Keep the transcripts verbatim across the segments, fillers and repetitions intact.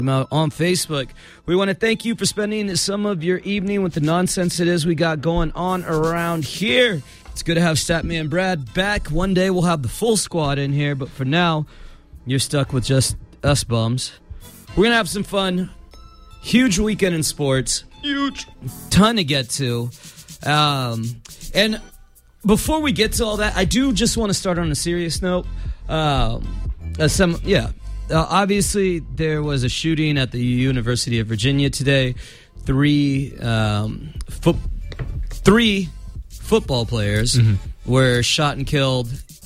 on Facebook. We want to thank you for spending some of your evening with the nonsense it is we got going on around here. It's good to have Statman Brad back. One day we'll have the full squad in here, but for now, you're stuck with just us bums. We're going to have some fun. Huge weekend in sports. Huge. Ton to get to. Um, and before we get to all that, I do just want to start on a serious note. Um, uh, some, yeah. Uh, obviously, there was a shooting at the University of Virginia today. Three, um, fo- three football players mm-hmm. were shot and killed.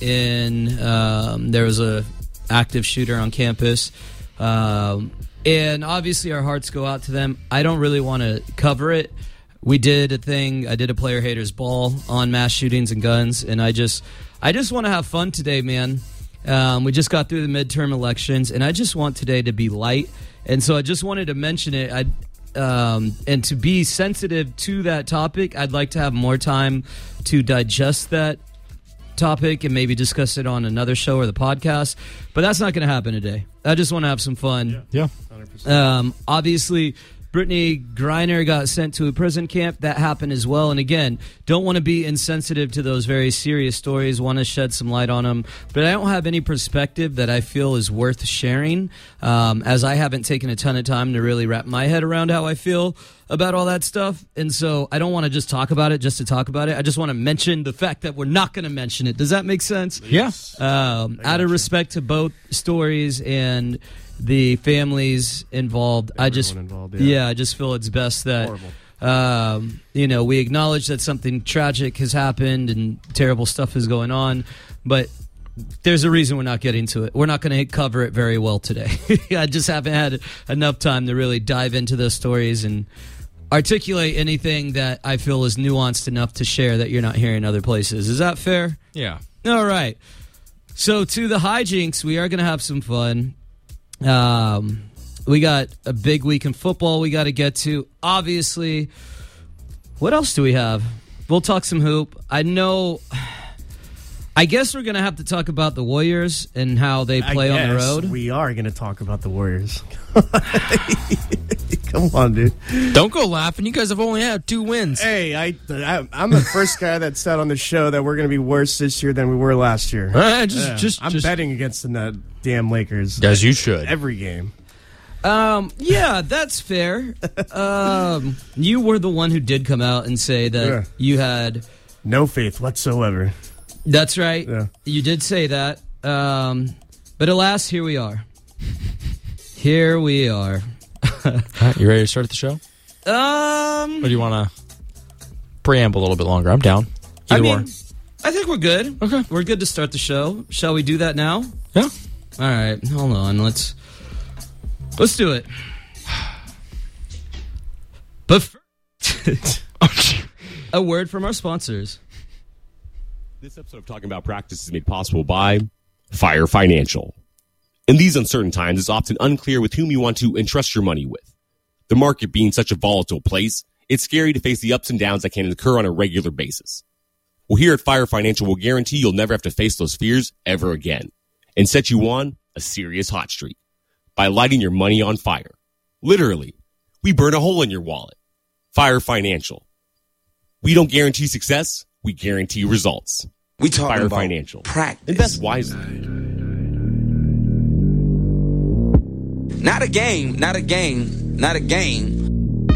In um, there was a active shooter on campus, um, and obviously our hearts go out to them. I don't really want to cover it. We did a thing. I did a player haters ball on mass shootings and guns, and I just, I just want to have fun today, man. Um, we just got through the midterm elections, and I just want today to be light. And so I just wanted to mention it. I, um, and to be sensitive to that topic, I'd like to have more time to digest that topic and maybe discuss it on another show or the podcast. But that's not going to happen today. I just want to have some fun. Yeah, yeah. one hundred percent. Um, obviously, Brittany Griner got sent to a prison camp. That happened as well. And again, don't want to be insensitive to those very serious stories. Want to shed some light on them. But I don't have any perspective that I feel is worth sharing, um, as I haven't taken a ton of time to really wrap my head around how I feel about all that stuff. And so I don't want to just talk about it just to talk about it. I just want to mention the fact that we're not going to mention it. Does that make sense? Yes. Um, out of respect to both stories and the families involved, Everyone I just involved, yeah. yeah. I just feel it's best that um, you know, we acknowledge that something tragic has happened and terrible stuff is going on, but there's a reason we're not getting to it. We're not going to cover it very well today. I just haven't had enough time to really dive into those stories and articulate anything that I feel is nuanced enough to share that you're not hearing other places. Is that fair? Yeah. All right. So to the hijinks, we are going to have some fun. Um, we got a big week in football we got to get to. Obviously, what else do we have? We'll talk some hoop. I know. I guess we're going to have to talk about the Warriors and how they play I on the guess road. We are going to talk about the Warriors. Come on, dude. Don't go laughing. You guys have only had two wins. Hey, I, I, I'm the first guy that said on the show that we're going to be worse this year than we were last year. Uh, just, Yeah. just, I'm just, betting against the damn Lakers. As you should. Every game. Um, yeah, that's fair. um, you were the one who did come out and say that Yeah. you had... No faith whatsoever. That's right. Yeah. You did say that. Um, but alas, here we are. Here we are. Right, you ready to start the show? Um, Or do you want to preamble a little bit longer? I'm down. I Either mean, or. I think we're good. Okay. We're good to start the show. Shall we do that now? Yeah. All right. Hold on. Let's let's do it. But first, a word from our sponsors. This episode of Talking About Practice is made possible by Fire Financial. In these uncertain times, it's often unclear with whom you want to entrust your money with. The market being such a volatile place, it's scary to face the ups and downs that can occur on a regular basis. Well, here at Fire Financial, we'll guarantee you'll never have to face those fears ever again and set you on a serious hot streak by lighting your money on fire. Literally, we burn a hole in your wallet. Fire Financial. We don't guarantee success, we guarantee results. We talking Fire about Financial. practice. Invest wisely. Not a game, not a game, not a game.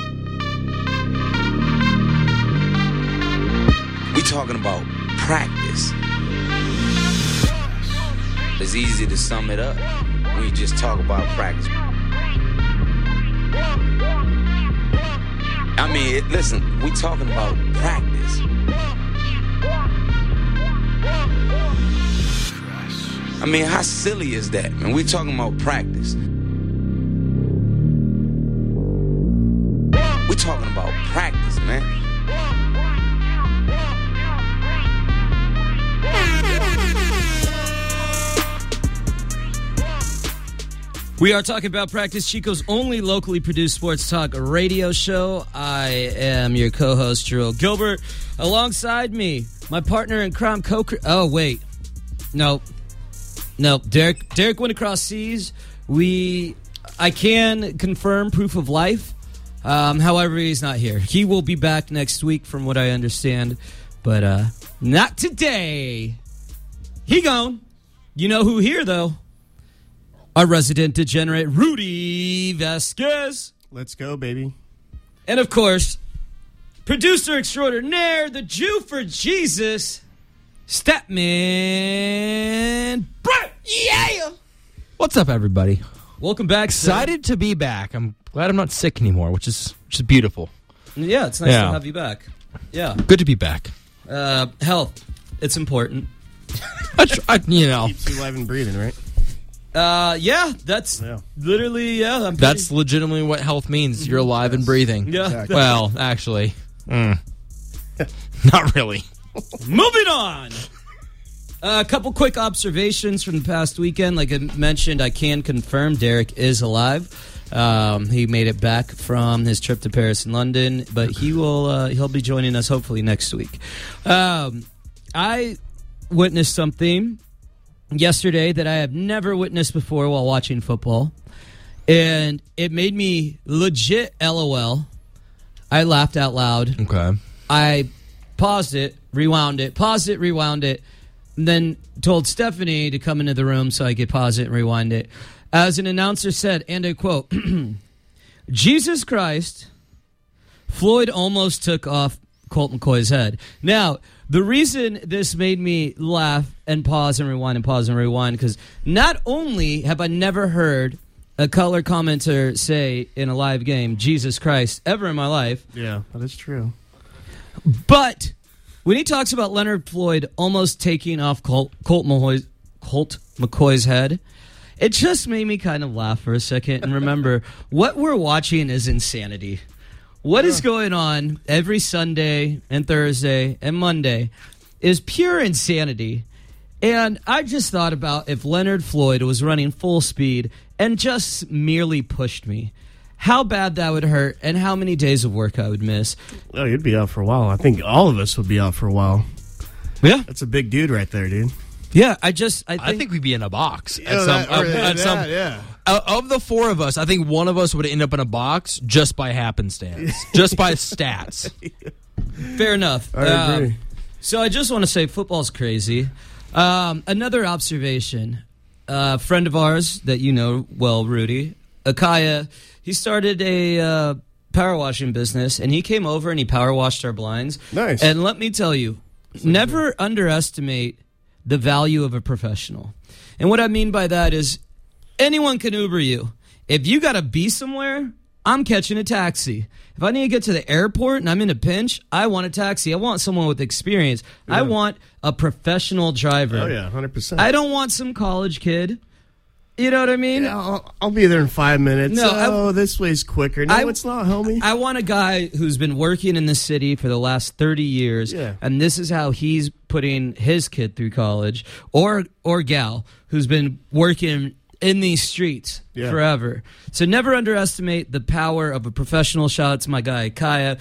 We talking about practice. It's easy to sum it up when you just talk about practice. I mean, it, listen, we talking about practice. I mean, how silly is that, man? We talking about practice. We talking about practice, man. We are talking about practice, Chico's only locally produced sports talk radio show. I am your co-host, Jerome Gilbert. Alongside me, my partner in crime, co Oh, wait. No. No, Derek Derek went across seas. We I can confirm proof of life. Um, however, he's not here. He will be back next week, from what I understand, but uh, not today. He gone. You know who here, though? Our resident degenerate, Rudy Vasquez. Let's go, baby. And, of course, producer extraordinaire, the Jew for Jesus, Statman Brett. Yeah! What's up, everybody? Welcome back. Excited to be back. I'm glad I'm not sick anymore, which is which is beautiful. Yeah, it's nice Yeah. to have you back. Yeah. Good to be back. Uh, health. It's important. I tr- I, you know, Keeps you alive and breathing, right? Uh, yeah, that's Yeah. literally, yeah. I'm pretty- that's legitimately what health means. You're alive and breathing. yeah. Exactly. Well, actually, mm. not really. Moving on. A couple quick observations from the past weekend. Like I mentioned, I can confirm Derek is alive. Um, he made it back from his trip to Paris and London, but he will uh, he'll be joining us hopefully next week. Um, I witnessed something yesterday that I have never witnessed before while watching football, and it made me legit LOL. I laughed out loud. Okay. I paused it, rewound it, paused it, rewound it, and then told Stephanie to come into the room so I could pause it and rewind it. As an announcer said, and I quote, Jesus Christ, Floyd almost took off Colt McCoy's head. Now, the reason this made me laugh and pause and rewind and pause and rewind, because not only have I never heard a color commenter say in a live game, Jesus Christ, ever in my life, Yeah, that is true. but when he talks about Leonard Floyd almost taking off Colt, Colt, McCoy's, Colt McCoy's head, it just made me kind of laugh for a second and remember what we're watching is insanity. What is going on every Sunday and Thursday and Monday is pure insanity. And I just thought about if Leonard Floyd was running full speed and just merely pushed me, how bad that would hurt and how many days of work I would miss. Oh, you'd be out for a while. I think all of us would be out for a while. Yeah. That's a big dude right there, dude. Yeah, I just, I think, I think we'd be in a box. Yeah, at some, that- or at- that- at some- that, yeah. uh, of the four of us, I think one of us would end up in a box just by happenstance, just by stats. fair enough. I Um, agree. So I just want to say football's crazy. Um, another observation. A friend of ours that you know well, Rudy, Akaya, he started a uh, power washing business, and he came over and he power washed our blinds. Nice. And let me tell you, never underestimate the value of a professional. And what I mean by that is anyone can Uber you. If you got to be somewhere, I'm catching a taxi. If I need to get to the airport and I'm in a pinch, I want a taxi. I want someone with experience. I want a professional driver. Oh, yeah, one hundred percent. I don't want some college kid. You know what I mean? Yeah, I'll, I'll be there in five minutes. No, I- oh, this way's quicker. No, I- it's not, homie. I want a guy who's been working in the city for the last thirty years, Yeah. and this is how he's putting his kid through college, or or gal who's been working in these streets Yeah. forever. So never underestimate the power of a professional. Shout out to my guy Kaya.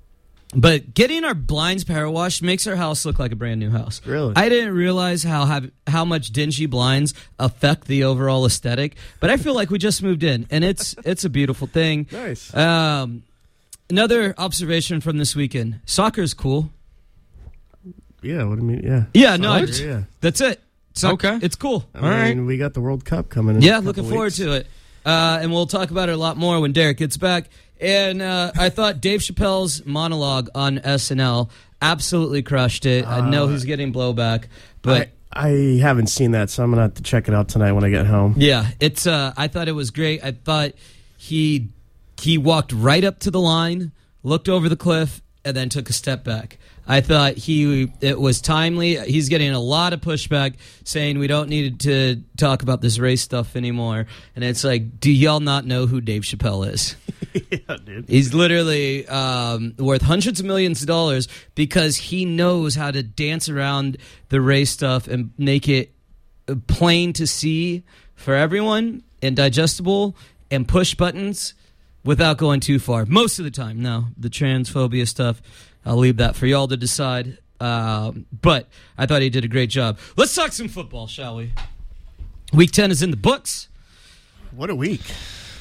But getting our blinds power washed makes our house look like a brand new house. Really? I didn't realize how have, how much dingy blinds affect the overall aesthetic, but I feel like we just moved in, and it's it's a beautiful thing. Nice. Um, another observation from this weekend: soccer's cool. Yeah, what do you mean? Yeah. Yeah, no, I, Soccer, yeah. that's it. Soc- Okay. it's cool. I All right. mean, we got the World Cup coming in. Yeah, a couple looking forward weeks. to it. Uh, and we'll talk about it a lot more when Derek gets back. And uh, I thought Dave Chappelle's monologue on S N L absolutely crushed it. I know he's getting blowback, but I, I haven't seen that, so I'm gonna have to check it out tonight when I get home. yeah, it's. Uh, I thought it was great. I thought he he walked right up to the line, looked over the cliff, and then took a step back. I thought he it was timely. He's getting a lot of pushback saying we don't need to talk about this race stuff anymore. And it's like, do y'all not know who Dave Chappelle is? Yeah, dude. He's literally um, worth hundreds of millions of dollars because he knows how to dance around the race stuff and make it plain to see for everyone and digestible and push buttons without going too far. Most of the time. Now, the transphobia stuff, I'll leave that for y'all to decide. Um, but I thought he did a great job. Let's talk some football, shall we? Week ten is in the books. What a week.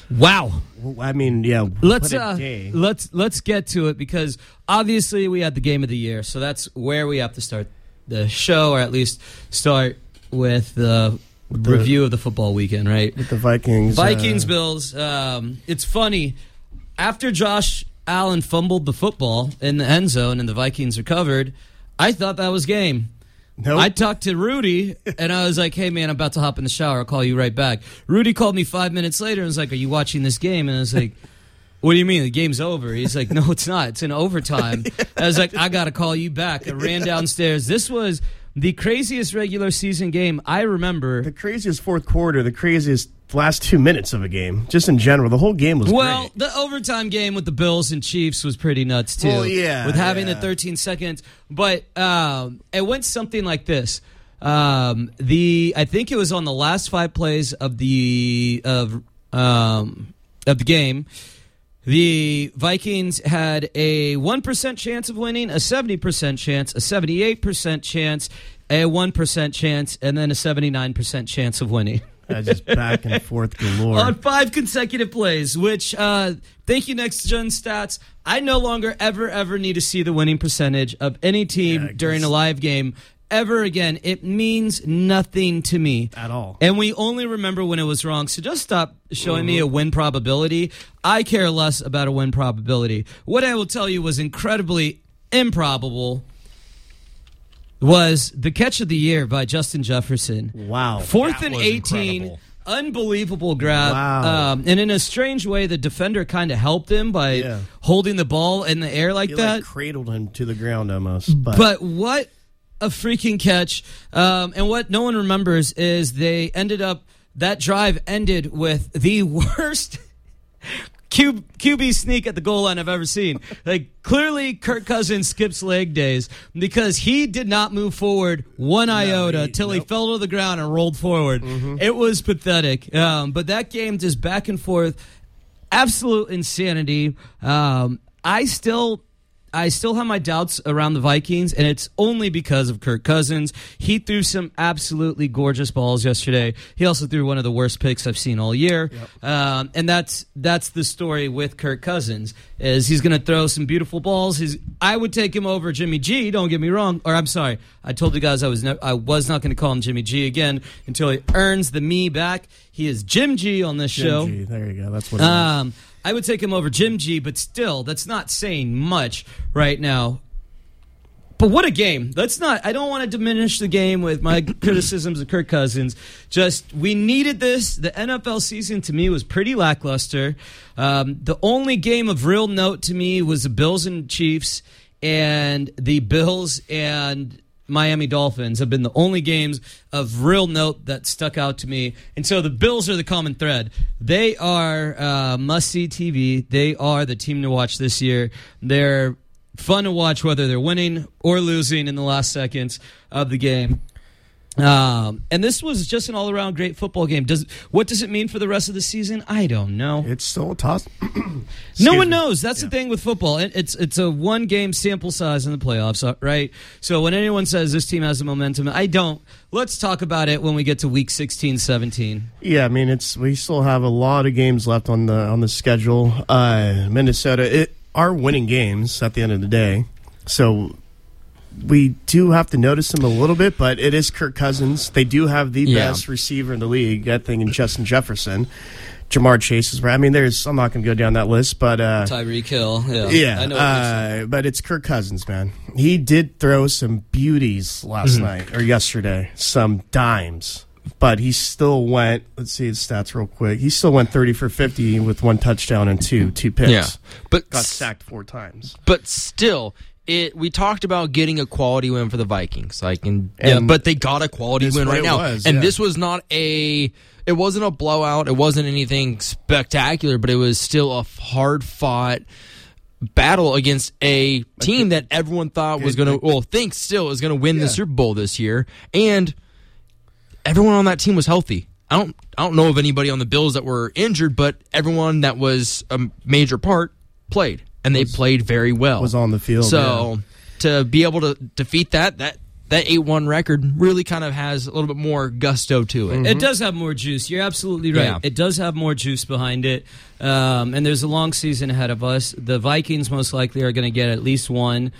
Wow. Well, I mean, yeah. Let's what a uh, day. let's let's get to it because obviously we had the game of the year, so that's where we have to start the show, or at least start with the, With the- review of the football weekend, right? With the Vikings. Vikings, uh, Bills. Um, it's funny. After Josh Allen fumbled the football in the end zone and the Vikings recovered, I thought that was game. Nope. I talked to Rudy, and I was like, hey, man, I'm about to hop in the shower. I'll call you right back. Rudy called me five minutes later and was like, are you watching this game? And I was like, what do you mean? The game's over. He's like, no, it's not. It's in overtime. I was like, I got to call you back. I ran downstairs. This was the craziest regular season game I remember. The craziest fourth quarter, the craziest last two minutes of a game, just in general. The whole game was Well, great. the overtime game with the Bills and Chiefs was pretty nuts, too. Well, yeah, With having yeah. the thirteen seconds. But um, it went something like this. Um, the I think it was on the last five plays of the of um, of the game. The Vikings had a one percent chance of winning, a seventy percent chance, a seventy-eight percent chance, a one percent chance, and then a seventy-nine percent chance of winning. Uh, just back and forth galore. On five consecutive plays, which, uh, thank you, Next Gen Stats. I no longer ever, ever need to see the winning percentage of any team Yeah, during a live game ever again. It means nothing to me. At all. And we only remember when it was wrong, so just stop showing Mm-hmm. me a win probability. I care less about a win probability. What I will tell you was incredibly improbable was the catch of the year by Justin Jefferson. Wow. Fourth That and was eighteen. incredible. Unbelievable grab. Wow. Um, and in a strange way, the defender kind of helped him by Yeah. holding the ball in the air like He that. like cradled him to the ground almost. But, But what a freaking catch. Um, and what no one remembers is they ended up, that drive ended with the worst Q, QB sneak at the goal line I've ever seen. Like, clearly Kirk Cousins skips leg days because he did not move forward one iota he- till he nope. fell to the ground and rolled forward. It was pathetic. Um, but that game just back and forth, absolute insanity. Um, I still... I still have my doubts around the Vikings, and it's only because of Kirk Cousins. He threw some absolutely gorgeous balls yesterday. He also threw one of the worst picks I've seen all year. Yep. Um, and that's that's the story with Kirk Cousins, is he's going to throw some beautiful balls. He's, I would take him over Jimmy G, don't get me wrong. Or I'm sorry, I told you guys I was, ne- I was not going to call him Jimmy G again until he earns the me back. He is Jim G on this Jim show. G, there you go. That's what it is. Um, I would take him over Jim G, but still, that's not saying much right now. But what a game. Let's not, I don't want to diminish the game with my criticisms of Kirk Cousins. Just, we needed this. The N F L season, to me, was pretty lackluster. Um, the only game of real note to me was the Bills and Chiefs, and the Bills and Miami Dolphins have been the only games of real note that stuck out to me. And so the Bills are the common thread. They are uh, must-see T V. They are the team to watch this year. They're fun to watch whether they're winning or losing in the last seconds of the game. Um, and this was just an all-around great football game. Does What does it mean for the rest of the season? I don't know. It's still a toss. No one me. knows. That's Yeah. the thing with football. It, it's it's a one game sample size in the playoffs, uh, right? So when anyone says this team has the momentum, I don't. Let's talk about it when we get to week sixteen, seventeen. Yeah, I mean, it's we still have a lot of games left on the on the schedule. Uh, Minnesota it, are winning games at the end of the day, so we do have to notice him a little bit. But it is Kirk Cousins. They do have the Yeah. best receiver in the league, I think, in Justin Jefferson. Jamar Chase is right. I mean, there's. I'm not going to go down that list, but uh, Tyreek Hill. Yeah. yeah, I know what you're saying. uh, but it's Kirk Cousins, man. He did throw some beauties last Mm-hmm. night or yesterday, some dimes, but he still went. Let's see his stats real quick. He still went thirty for fifty with one touchdown and two two picks. Yeah, but got s- sacked four times. but still, it. We talked about getting a quality win for the Vikings, like, and, yeah, And but they got a quality this win what right it now, was, and yeah. this was not a. It wasn't a blowout. It wasn't anything spectacular, but it was still a hard fought battle against a team that everyone thought was going to, well, thinks still is going to win Yeah. the Super Bowl this year, and everyone on that team was healthy. I don't, I don't know of anybody on the Bills that were injured, but everyone that was a major part played, and they played very well. Was on the field. So to be able to defeat that, that that eight one record really kind of has a little bit more gusto to it. Mm-hmm. It does have more juice. You're absolutely right. Yeah. It does have more juice behind it. Um, and there's a long season ahead of us. The Vikings most likely are going to get at least one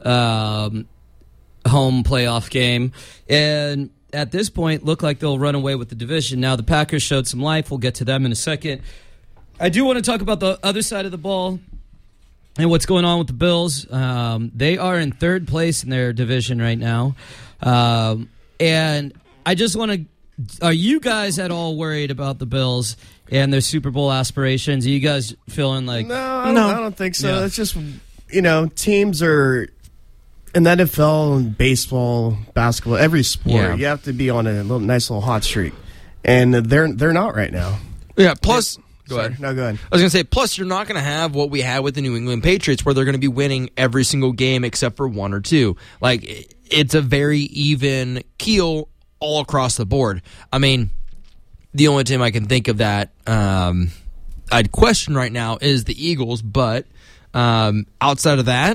um, home playoff game. And at this point, look like they'll run away with the division. Now, the Packers showed some life. We'll get to them in a second. I do want to talk about the other side of the ball and what's going on with the Bills. Um, they are in third place in their division right now. Um, and I just want to, are you guys at all worried about the Bills and their Super Bowl aspirations? Are you guys feeling like... No, I don't, No. I don't think so. Yeah. It's just, you know, teams are, in the N F L and baseball, basketball, every sport, Yeah. you have to be on a little nice little hot streak. And they're they're not right now. Yeah, plus... Go Sorry. ahead. No, go ahead. I was going to say, plus you're not going to have what we had with the New England Patriots where they're going to be winning every single game except for one or two. Like, it's a very even keel all across the board. I mean, the only team I can think of that um, I'd question right now is the Eagles, but um, outside of that,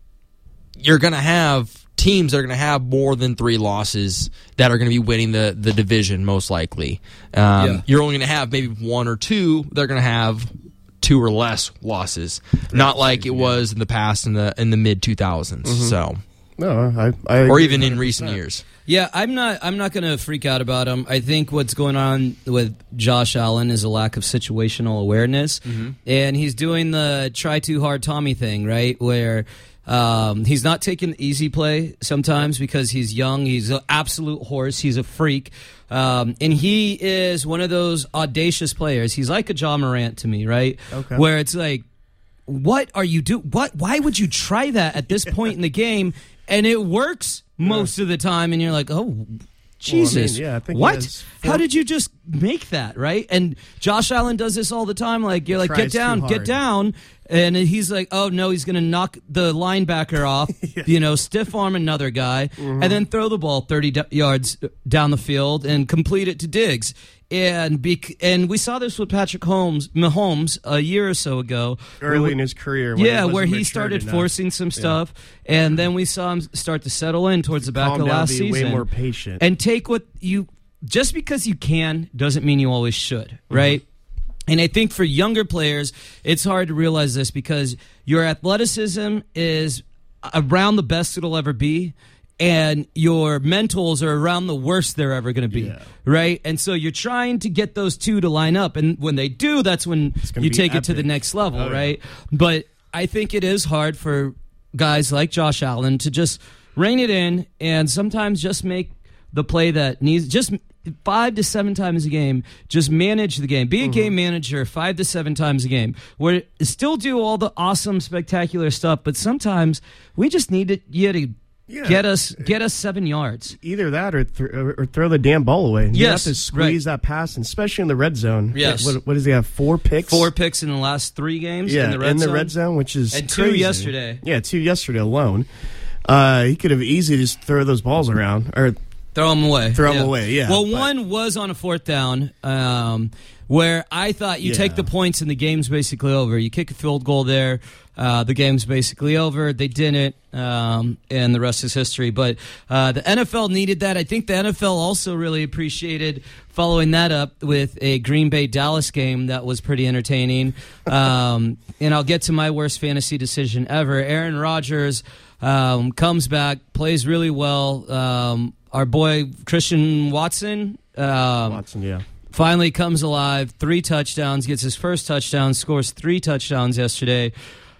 you're going to have teams that are going to have more than three losses that are going to be winning the, the division most likely. Um, Yeah. You're only going to have maybe one or two that are going to have two or less losses, not like it was in the past in the in the mid two thousands. So, No, I, I or agree even in one hundred percent. recent years. Yeah, I'm not. I'm not going to freak out about him. I think what's going on with Josh Allen is a lack of situational awareness, and he's doing the try too hard Tommy thing, right? Where um, he's not taking the easy play sometimes because he's young. He's an absolute horse. He's a freak, um, and he is one of those audacious players. He's like a John Morant to me, right? Okay. Where it's like, what are you do? What? Why would you try that at this point in the game? And it works most of the time, and you're like, oh, Jesus. yeah, I think he what? has four- How did you just make that, right? And Josh Allen does this all the time. Like, you're like, get Tries too down, get hard. down. And he's like, oh, no, he's going to knock the linebacker off, you know, stiff arm another guy, Mm-hmm. and then throw the ball thirty d- yards down the field and complete it to Diggs. And bec- and we saw this with Patrick Holmes, Mahomes a year or so ago. Early in his career. When Yeah, he where wasn't he matured started enough. forcing some stuff, and then we saw him start to settle in towards the back Calm of down, last be season. way more patient. And take what you, just because you can doesn't mean you always should, right? And I think for younger players, it's hard to realize this because your athleticism is around the best it'll ever be, and your mentals are around the worst they're ever going to be, Yeah. right? And so you're trying to get those two to line up, and when they do, that's when gonna you be take it to the epic. next level, Oh, yeah. right? But I think it is hard for guys like Josh Allen to just rein it in and sometimes just make the play that needs just five to seven times a game. Just manage the game. Be a game manager five to seven times a game. Where still do all the awesome, spectacular stuff, but sometimes we just need to, you to Yeah. get us get us seven yards. Either that or, th- or throw the damn ball away. You Yes, have to squeeze right. that pass, and especially in the red zone. Yes. What, what does he have? Four picks? Four picks in the last three games Yeah, in the red zone. red zone, which is And two crazy. yesterday. Yeah, two yesterday alone. Uh, he could have easily just throw those balls around, or Throw them away. Throw 'em away, yeah, Well, but- one was on a fourth down um, where I thought you Yeah. take the points and the game's basically over. You kick a field goal there, uh, the game's basically over. They didn't, um, and the rest is history. But uh, the N F L needed that. I think the N F L also really appreciated following that up with a Green Bay-Dallas game that was pretty entertaining. Um, and I'll get to my worst fantasy decision ever. Aaron Rodgers um, comes back, plays really well. Um, our boy Christian Watson um, Watson. Yeah, finally comes alive. Three touchdowns, gets his first touchdown, scores three touchdowns yesterday.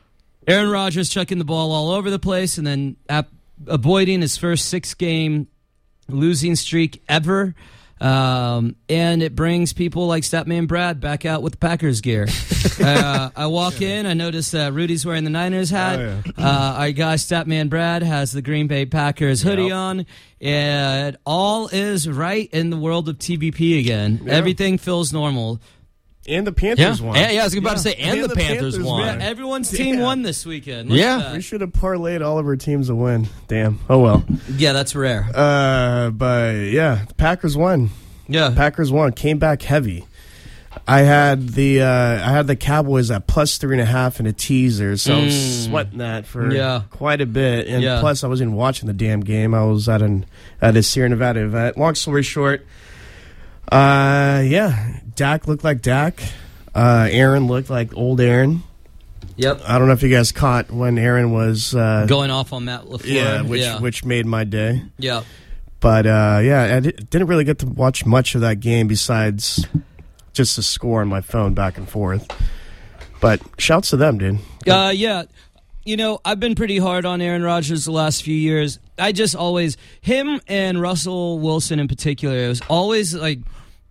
Aaron Rodgers chucking the ball all over the place and then ap- avoiding his first six-game losing streak ever. Um, and it brings people like Statman Brad back out with Packers gear. uh, I walk in, I notice uh, Rudy's wearing the Niners hat. Oh, uh, our guy Statman Brad has the Green Bay Packers hoodie Yep. on. And all is right in the world of T B P again. Yeah. Everything feels normal. and the Yeah, Panthers won. yeah, yeah, I was about to say, and, And the, the Panthers, Panthers won. won. Yeah, everyone's team Yeah. won this weekend. Look Yeah. at that. We should have parlayed all of our teams to win. Damn. Oh well. Yeah, that's rare. Uh, but yeah, the Packers won. Yeah. Packers won. Came back heavy. I had the uh, I had the Cowboys at plus three and a half in a teaser, so I was Mm. sweating that for Yeah. quite a bit. And Yeah. plus, I wasn't watching the damn game. I was at an at a Sierra Nevada event. Long story short, uh, yeah, Dak looked like Dak. Uh, Aaron looked like old Aaron. Yep. I don't know if you guys caught when Aaron was uh, Going off on Matt LaFleur. yeah, which yeah. which made my day. yeah. But uh, yeah, I di- didn't really get to watch much of that game besides just the score on my phone back and forth. But shouts to them, dude. Uh, yeah. You know, I've been pretty hard on Aaron Rodgers the last few years. I just always, him and Russell Wilson in particular, it was always like,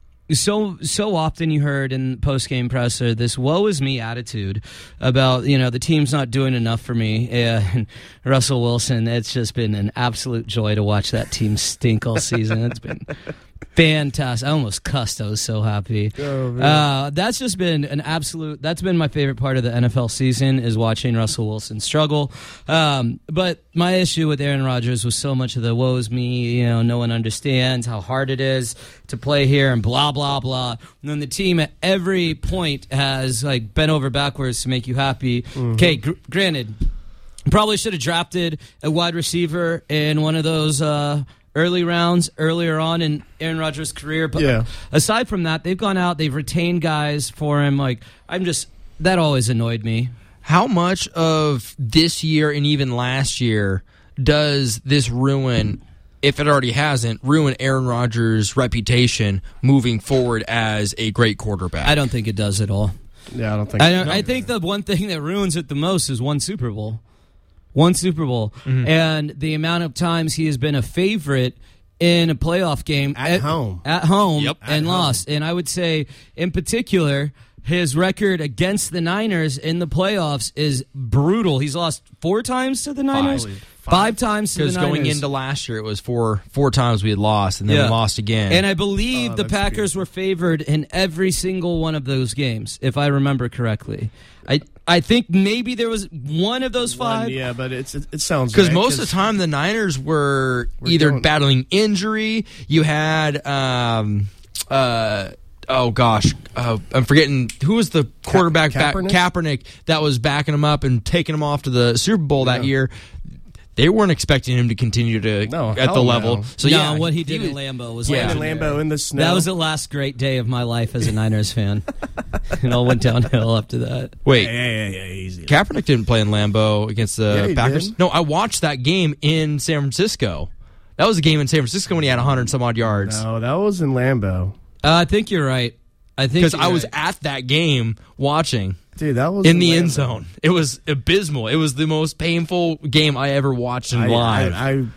so so often you heard in post-game presser this woe is me attitude about, you know, the team's not doing enough for me. And Russell Wilson, it's just been an absolute joy to watch that team stink all season. It's been fantastic. I almost cussed. I was so happy. Oh, uh, that's just been an absolute, that's been my favorite part of the N F L season is watching Russell Wilson struggle. Um, but my issue with Aaron Rodgers was so much of the woe is me, you know, no one understands how hard it is to play here and blah, blah, blah. And then the team at every point has like bent over backwards to make you happy. Mm-hmm. Okay, gr- granted, probably should have drafted a wide receiver in one of those uh, early rounds earlier on in Aaron Rodgers' career. But Yeah. aside from that, they've gone out, they've retained guys for him. Like, I'm just, that always annoyed me. How much of this year and even last year does this ruin, if it already hasn't, ruin Aaron Rodgers' reputation moving forward as a great quarterback? I don't think it does at all. Yeah, I don't think I, so. don't, I think the one thing that ruins it the most is one Super Bowl. One Super Bowl. And the amount of times he has been a favorite in a playoff game. At home. At home Yep. and At lost. And I would say, in particular, his record against the Niners in the playoffs is brutal. He's lost four times to the Niners? Five. Five, times to the Because Niners. going into last year, it was four four times we had lost, and then Yeah. we lost again. And I believe Oh, the that's Packers were favored in every single one of those games, if I remember correctly. I I think maybe there was one of those five. One, yeah, but it's it, it sounds Because right, most of the time the Niners were We're either going- battling injury. You had, um, uh, oh gosh, uh, I'm forgetting who was the quarterback back, Kaepernick? Kaepernick that was backing him up and taking him off to the Super Bowl that Yeah. year. They weren't expecting him to continue to No, at hell the no. level. So no, yeah, what he did was- in Lambeau was Yeah. in legendary. Lambeau in the snow. That was the last great day of my life as a Niners fan. It all went downhill after that. Wait, Yeah, yeah, yeah, easy. Kaepernick didn't play in Lambeau against the Yeah, he Packers. did. No, I watched that game in San Francisco. That was a game in San Francisco when he had one hundred some odd yards. No, that was in Lambeau. Uh, I think you're right. I think Because you're I was right. at that game watching Dude, that was in the end Lambeau. zone. It was abysmal. It was the most painful game I ever watched in I, live. I, I,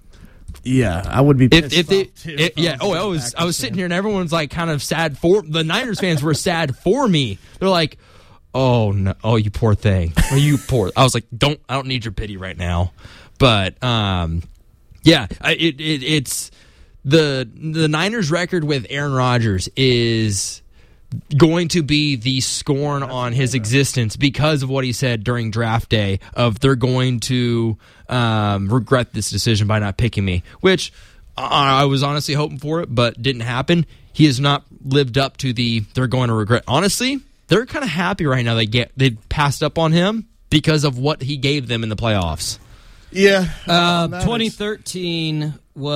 yeah, I would be if pissed if they, off, too, it- if yeah, oh, I was Packers I was fan. sitting here and everyone's like kind of sad for the Niners fans were sad for me. They're like, oh no, oh you poor thing, oh you poor. I was like, don't I don't need your pity right now, but um, yeah, I, it, it it's the the Niners record with Aaron Rodgers is going to be the scorn on his existence because of what he said during draft day of they're going to um, regret this decision by not picking me, which I I was honestly hoping for it, but didn't happen. He has not lived up to the they're going to regret. Honestly, they're kind of happy right now they get they passed up on him because of what he gave them in the playoffs. Yeah. Uh, that is- twenty thirteen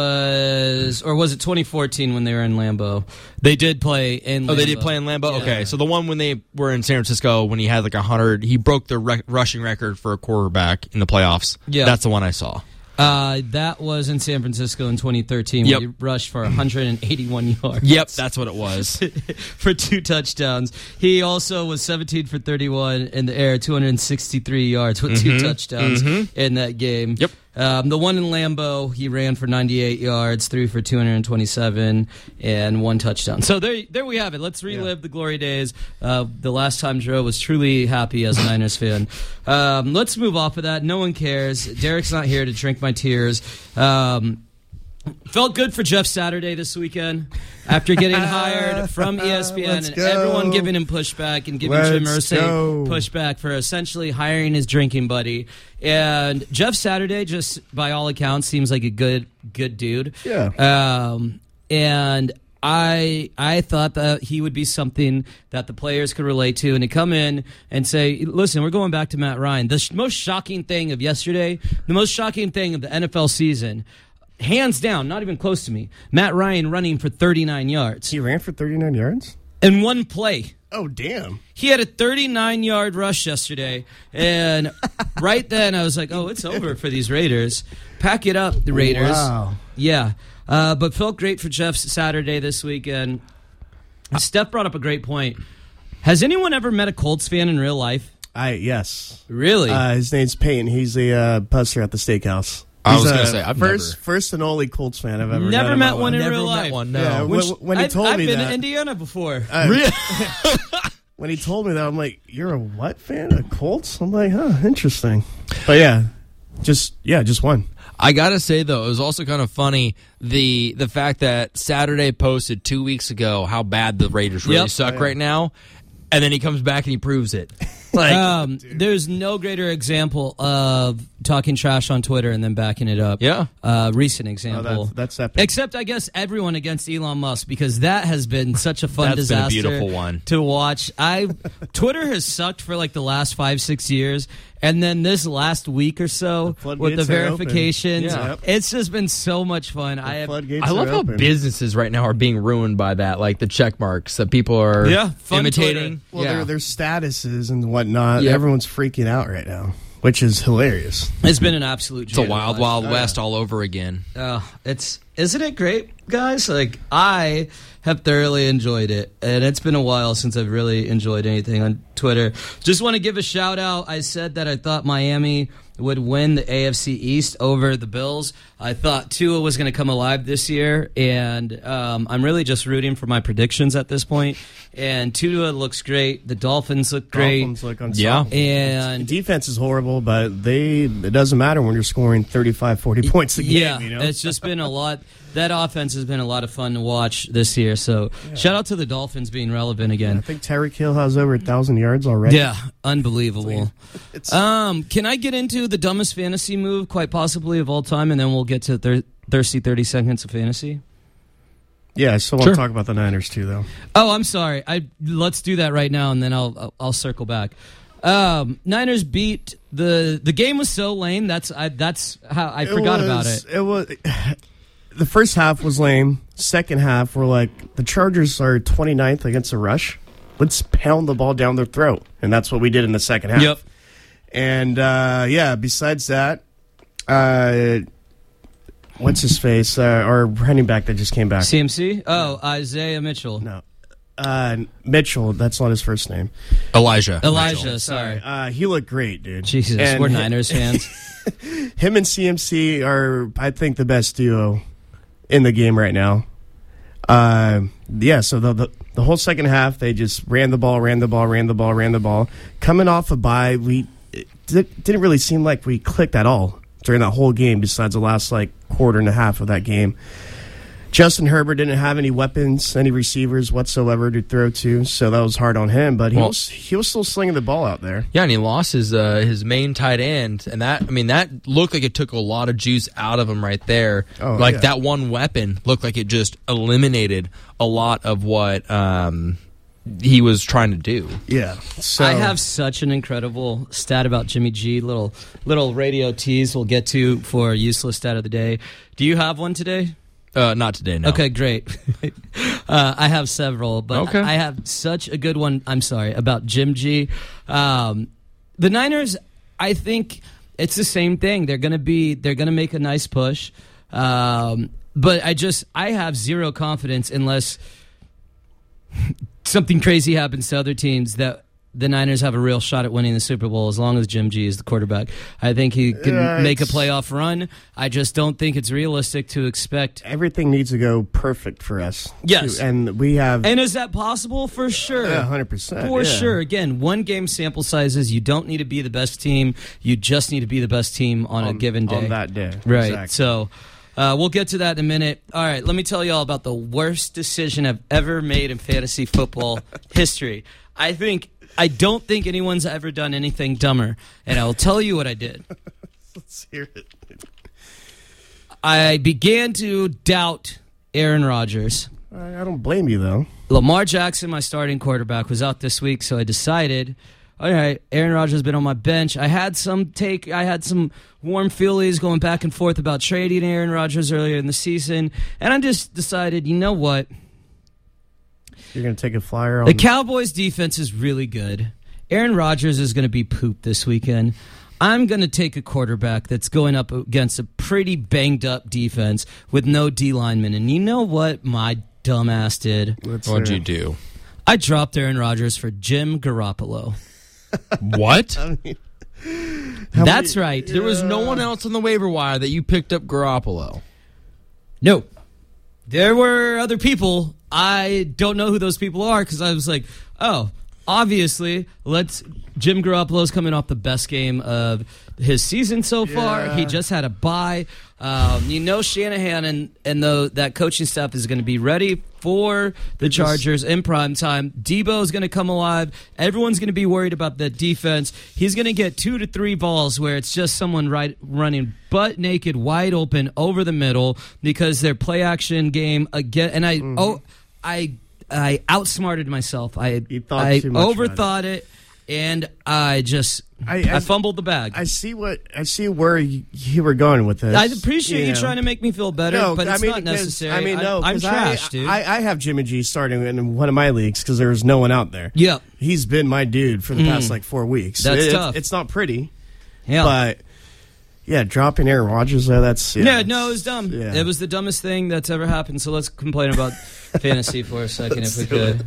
was, or was it twenty fourteen when they were in Lambeau? They did play in Lambeau. Oh, they did play in Lambeau? Yeah. Okay, so the one when they were in San Francisco when he had like one hundred, he broke the rec- rushing record for a quarterback in the playoffs. Yeah. That's the one I saw. Uh, that was in San Francisco in twenty thirteen Yep. when he rushed for one hundred eighty-one yards. Yep, that's what it was. For two touchdowns. He also was seventeen for thirty-one in the air, two hundred sixty-three yards with two touchdowns in that game. Yep. Um, the one in Lambeau, he ran for ninety-eight yards, threw for two hundred twenty-seven, and one touchdown. So there, there we have it. Let's relive the glory days. Uh, the last time Joe was truly happy as a Niners fan. Um, let's move off of that. No one cares. Derek's not here to drink my tears. Um, Felt good for Jeff Saturday this weekend after getting hired from E S P N Let's and go. everyone giving him pushback and giving Jim Let's Irsay go. pushback for essentially hiring his drinking buddy. And Jeff Saturday, just by all accounts, seems like a good good dude. Yeah. Um, and I I thought that he would be something that the players could relate to, and to come in and say, listen, we're going back to Matt Ryan. The sh- most shocking thing of yesterday, the most shocking thing of the N F L season, hands down, not even close to me, Matt Ryan running for thirty-nine yards. He ran for thirty-nine yards? In one play. Oh, damn. He had a thirty-nine-yard rush yesterday, and right then I was like, oh, it's over for these Raiders. Pack it up, the Raiders. Wow. Yeah. Uh, but felt great for Jeff Saturday this weekend. Steph brought up a great point. Has anyone ever met a Colts fan in real life? I Yes. Really? Uh, his name's Peyton. He's the uh, busser at the steakhouse. I He's was a going to say, I've first, never. First and only Colts fan I've ever Never met, met in one in my life. Never real met life. one, no. Yeah, when, Which, when he I've, told I've me been that, to Indiana before. uh, when he told me that, I'm like, "You're a what fan? A Colts?" I'm like, "Huh, interesting." But yeah, just yeah, just one. I gotta say though, it was also kind of funny the the fact that Saturday posted two weeks ago how bad the Raiders really Yep. suck Oh, yeah. right now, and then he comes back and he proves it. Like, um, there's no greater example of talking trash on Twitter and then backing it up. Yeah. Uh, recent Oh, example. that's, that's epic. Except, I guess, everyone against Elon Musk, because that has been such a fun That's been a disaster beautiful one. to watch. I Twitter has sucked for like the last five, six years, and then this last week or so The with the floodgates are open. verifications, Yeah. Yep. it's just been so much fun. I have, Floodgates I love are how open. businesses right now are being ruined by that, like the check marks that people are Yeah, fun imitating. Twitter. Well, yeah. their their statuses and whatnot. Yep. Everyone's freaking out right now, which is hilarious. it's been an absolute. It's a wild, wild west all over again. Oh, it's isn't it great, guys? Like, I have thoroughly enjoyed it, and it's been a while since I've really enjoyed anything on Twitter. Just want to give a shout out. I said that I thought Miami would win the A F C East over the Bills. I thought Tua was going to come alive this year, and um, I'm really just rooting for my predictions at this point. And Tua looks great. The Dolphins look great. Dolphins look unstoppable. And Defense is horrible, but they it doesn't matter when you're scoring thirty-five, forty points a game. Yeah, you know? it's just been a lot. That offense has been a lot of fun to watch this year. So shout out to the Dolphins being relevant I again. think Tyreek Hill has over a thousand yards already. Yeah, unbelievable. It's, Um, can I get into the dumbest fantasy move, quite possibly of all time, and then we'll get to thir- thirsty thirty seconds of fantasy? yeah, I still want Sure. to talk about the Niners too, though. Oh, I'm sorry. I let's do that right now, and then I'll I'll, I'll circle back. Um, Niners beat the the game was so lame. That's I that's how I forgot about it. It was the first half was lame. Second half, we're like the Chargers are twenty-ninth against the rush. Let's pound the ball down their throat, and that's what we did in the second half. Yep. And uh, yeah, besides that, uh, what's his face? Uh, our running back that just came back. C M C. Oh, Isaiah Mitchell. No, uh, Mitchell. That's not his first name. Elijah. Elijah. Sorry. Uh, he looked great, dude. Jesus, And we're hi- Niners fans. Him and C M C are, I think, the best duo in the game right now. Uh, yeah, so the, the the whole second half, they just ran the ball, ran the ball, ran the ball, ran the ball. Coming off a bye, we it did, didn't really seem like we clicked at all during that whole game, besides the last like quarter and a half of that game. Justin Herbert didn't have any weapons, any receivers whatsoever to throw to, so that was hard on him. But he Well- was he was still slinging the ball out there. Yeah, and he lost his uh, his main tight end, and that I mean that looked like it took a lot of juice out of him right there. Oh, like yeah. that one weapon looked like it just eliminated a lot of what um, he was trying to do. Yeah, so I have such an incredible stat about Jimmy G. Little little radio tease we'll get to for useless stat of the day. Do you have one today? Uh, not today, no. Okay, great. uh, I have several, but Okay. I have such a good one. I'm sorry about Jim G. Um, the Niners. I think it's the same thing. They're gonna be. They're gonna make a nice push, um, but I just I have zero confidence unless something crazy happens to other teams that the Niners have a real shot at winning the Super Bowl as long as Jim G is the quarterback. I think he can Yeah, make a it's- playoff run. I just don't think it's realistic to expect. everything needs to go perfect for us. Yes. too. And we have And is that possible? For sure. yeah, one hundred percent. For yeah. sure. Again, one game sample sizes. You don't need to be the best team. You just need to be the best team on, a On- given day. on that day. Right. Exactly. So uh, we'll get to that in a minute. All right. Let me tell you all about the worst decision I've ever made in fantasy football history. I think I don't think anyone's ever done anything dumber, and I will tell you what I did. Let's hear it. I began to doubt Aaron Rodgers. I, I don't blame you, though. Lamar Jackson, my starting quarterback, was out this week, so I decided, all right, Aaron Rodgers has been on my bench. I had some take, I had some warm feelies going back and forth about trading Aaron Rodgers earlier in the season, and I just decided, you know what? You're going to take a flyer on the Cowboys' defense is really good. Aaron Rodgers is going to be pooped this weekend. I'm going to take a quarterback that's going up against a pretty banged-up defense with no D linemen. And you know what my dumbass did? Let's What'd hear you it. do? I dropped Aaron Rodgers for Jim Garoppolo. What? I mean, That's many- right. There was no one else on the waiver wire that you picked up Garoppolo. No. There were other people. I don't know who those people are because I was like, oh, obviously, let's. Jim Garoppolo's coming off the best game of his season so far. Yeah. He just had a bye. Um, you know, Shanahan and, and the, that coaching staff is going to be ready for the Chargers in prime time. Debo's going to come alive. Everyone's going to be worried about the defense. He's going to get two to three balls where it's just someone right running butt naked, wide open over the middle because their play action game again. And I, mm-hmm. oh, I, I outsmarted myself. I, You thought I too much about overthought it. And I just I, I- I fumbled the bag. I see what I see where you, you were going with this. I appreciate you know. trying to make me feel better, No, but I it's mean, not because- necessary. I mean, no, I'm, I'm 'cause trash, I, dude. I, I have Jimmy G starting in one of my leagues because there was no one out there. yeah, He's been my dude for the past like four weeks. That's It- tough. It's not pretty, yeah. but yeah, dropping Aaron Rodgers there, that's yeah, yeah, no, it was dumb. yeah. It was the dumbest thing that's ever happened. So let's complain about fantasy for a second, if we could.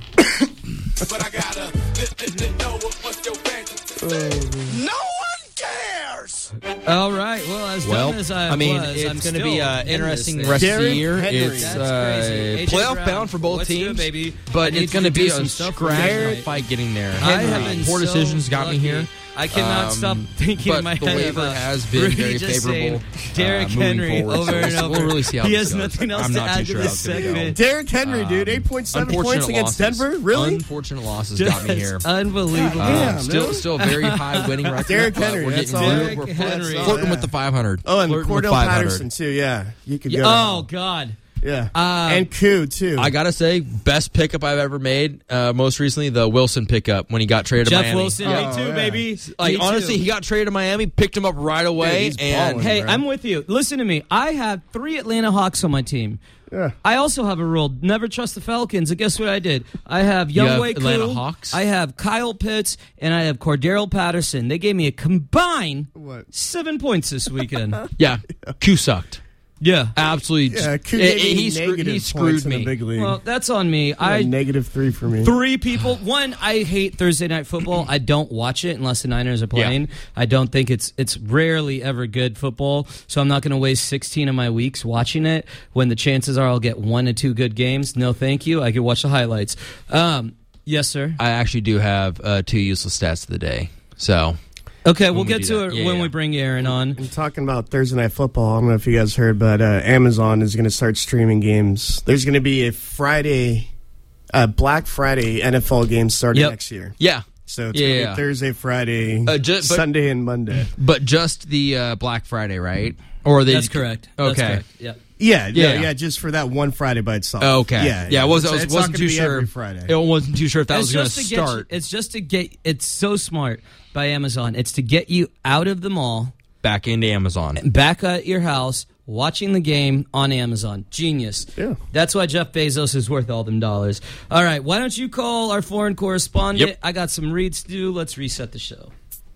But I gotta know what's your fantasy. No one cares. All right. Well, as Well, dumb as I, I mean, was, I'm it's going to be still an in interesting this rest thing. of the Derrick year. Henry. It's That's uh, crazy. A J playoff Brown, bound for both let's do it, teams, baby. I but need it's to going to be do a some stuff for scratch tonight. fight getting there. I have Henry, been poor so decisions got lucky. me here. I cannot Um, stop thinking but in my the head waiver about has been Rudy very just favorable. saying Derrick uh, moving Henry forward. over So and we'll- over. We'll really see how he this has goes. nothing else I'm to not add too to sure this how it's gonna go. segment. Derrick Henry, Um, dude, eight point seven unfortunate points against losses. Denver. Really? Unfortunate losses got me here. It's unbelievable. Uh, Damn, still, dude. still a very high winning record. Derrick but Henry, We're that's getting all. we're, Derrick we're Henry. flirting Yeah. with the five hundred. Oh, and Flirting with Cordell five hundred. Patterson too. Yeah, you could Yeah, go. oh God. yeah, Uh, and Koo too. I gotta say, best pickup I've ever made. Uh, most recently, the Wilson pickup when he got traded to Jeff Miami. Wilson, Oh, me too, yeah. baby. Like Me honestly, too. he got traded to Miami, picked him up right away, he's and balling. Hey, bro. I'm with you. Listen to me. I have three Atlanta Hawks on my team. Yeah. I also have a rule: never trust the Falcons. And guess what I did? I have You have Younghoe Atlanta Koo, Hawks? I have Kyle Pitts, and I have Cordero Patterson. They gave me a combined What? seven points this weekend. yeah, Q sucked. yeah. Absolutely, Yeah, Koo eh, gave eh, me he, screw, negative he points screwed in the me. big league. Well, that's on me. Yeah, I negative three for me. Three people. One, I hate Thursday night football. I don't watch it unless the Niners are playing. Yeah. I don't think it's it's rarely ever good football. So I'm not going to waste sixteen of my weeks watching it when the chances are I'll get one to two good games. No, thank you. I could watch the highlights. Um, yes, sir. I actually do have uh, two useless stats of the day. So Okay, we'll we get do to that. it Yeah, when yeah. we bring Aaron on. And talking about Thursday Night Football, I don't know if you guys heard, but uh, Amazon is going to start streaming games. There's going to be a Friday, uh, Black Friday N F L game starting Yep. next year. yeah, So it's Yeah, going to yeah. be Thursday, Friday, Uh, ju- but- Sunday, and Monday. but just the uh, Black Friday, right? Or they That's correct. That's Okay. correct. Yeah. Yeah, yeah, Yeah. yeah, just for that one Friday by itself. Oh, okay. Yeah, yeah. I was, I was, It's not wasn't gonna too be sure. every Friday. It wasn't too sure if that It's was going to just to get start you, it's just to get. It's so smart by Amazon. It's to get you out of the mall, back into Amazon. back at your house, watching the game on Amazon. Genius. Yeah. That's why Jeff Bezos is worth all them dollars. All right, why don't you call our foreign correspondent? Yep. I got some reads to do. Let's reset the show.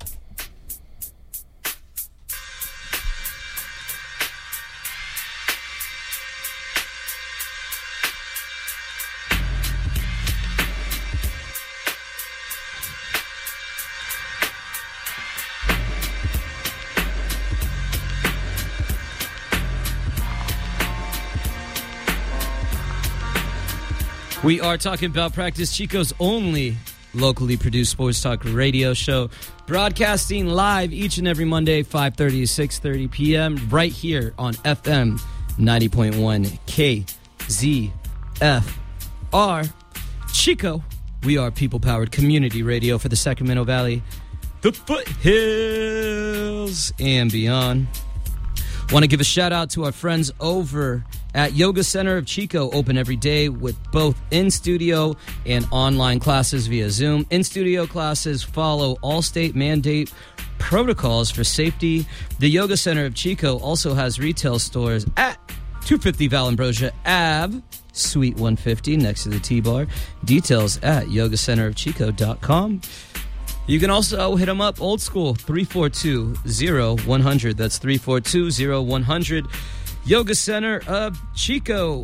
We are talking about Practice Chico's only locally produced sports talk radio show, broadcasting live each and every Monday, five thirty to six thirty p.m. right here on F M ninety point one K Z F R. Chico, we are people-powered community radio for the Sacramento Valley, the foothills, and beyond. Want to give a shout out to our friends over at Yoga Center of Chico, open every day with both in-studio and online classes via Zoom. In-studio classes follow all state mandate protocols for safety. The Yoga Center of Chico also has retail stores at two fifty Valambrosia Ave, Suite one fifty, next to the T-Bar. Details at yoga center of chico dot com. You can also hit them up old school, three four two, zero one hundred. That's three four two, zero one hundred. Yoga Center of Chico.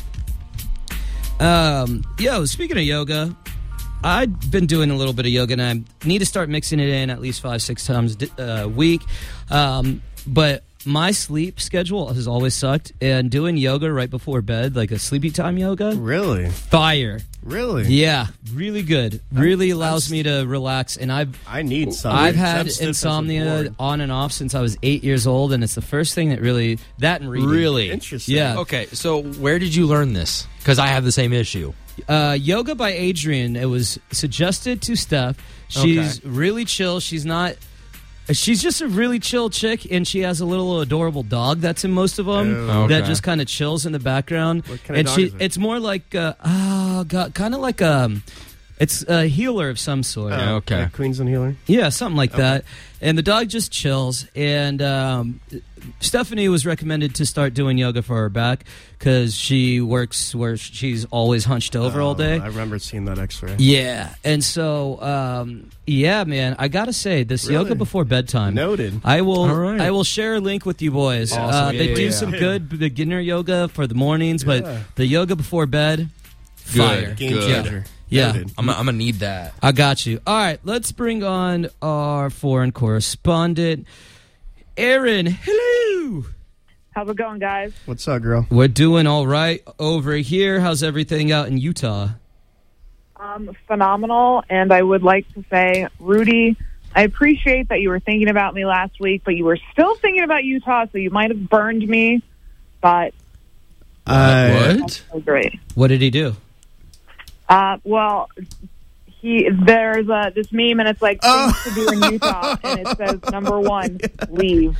Um, yo, speaking of yoga, I've been doing a little bit of yoga, and I need to start mixing it in at least five, six times a week. Um, but my sleep schedule has always sucked, and doing yoga right before bed, like a sleepy time yoga, Really? fire. Really? Yeah, really good. Really allows me to relax, and I've I need some. I've had I'm stiff as a insomnia board. on and off since I was eight years old, and it's the first thing that really that and reading. Really? Interesting. Yeah. Okay, so where did you learn this? Because I have the same issue. Uh, yoga by Adrienne. It was suggested to Steph. She's Okay. really chill. She's not. She's just a really chill chick, and she has a little adorable dog that's in most of them Oh. that Okay. just kind of chills in the background. What kind of and dog she, is it? it's more like uh, oh god, kind of like um, it's a healer of some sort. Oh, Okay. like Queensland Healer. Yeah, something like that. And the dog just chills. And um, Stephanie was recommended to start doing yoga for her back because she works where she's always hunched over all Oh, day. I remember seeing that X-ray. Yeah, and so um, yeah, man, I gotta say this Really? yoga before bedtime. Noted. I will. All right. I will share a link with you boys. Awesome. Uh, Yeah, they yeah, do yeah. some good beginner yoga for the mornings, Yeah. but the yoga before bed, fire. Game Good. changer. Yeah. Noted. I'm, I'm gonna need that. I got you. All right, let's bring on our foreign correspondent, Aaron. Hello. How's it going, guys? What's up, girl? We're doing all right over here. How's everything out in Utah? Um, phenomenal, and I would like to say, Rudy, I appreciate that you were thinking about me last week, but you were still thinking about Utah, so you might have burned me, but Uh, What? so great. What did he do? Uh, well, he there's uh, this meme, and it's like Oh. things to do in Utah, and it says number one, leave.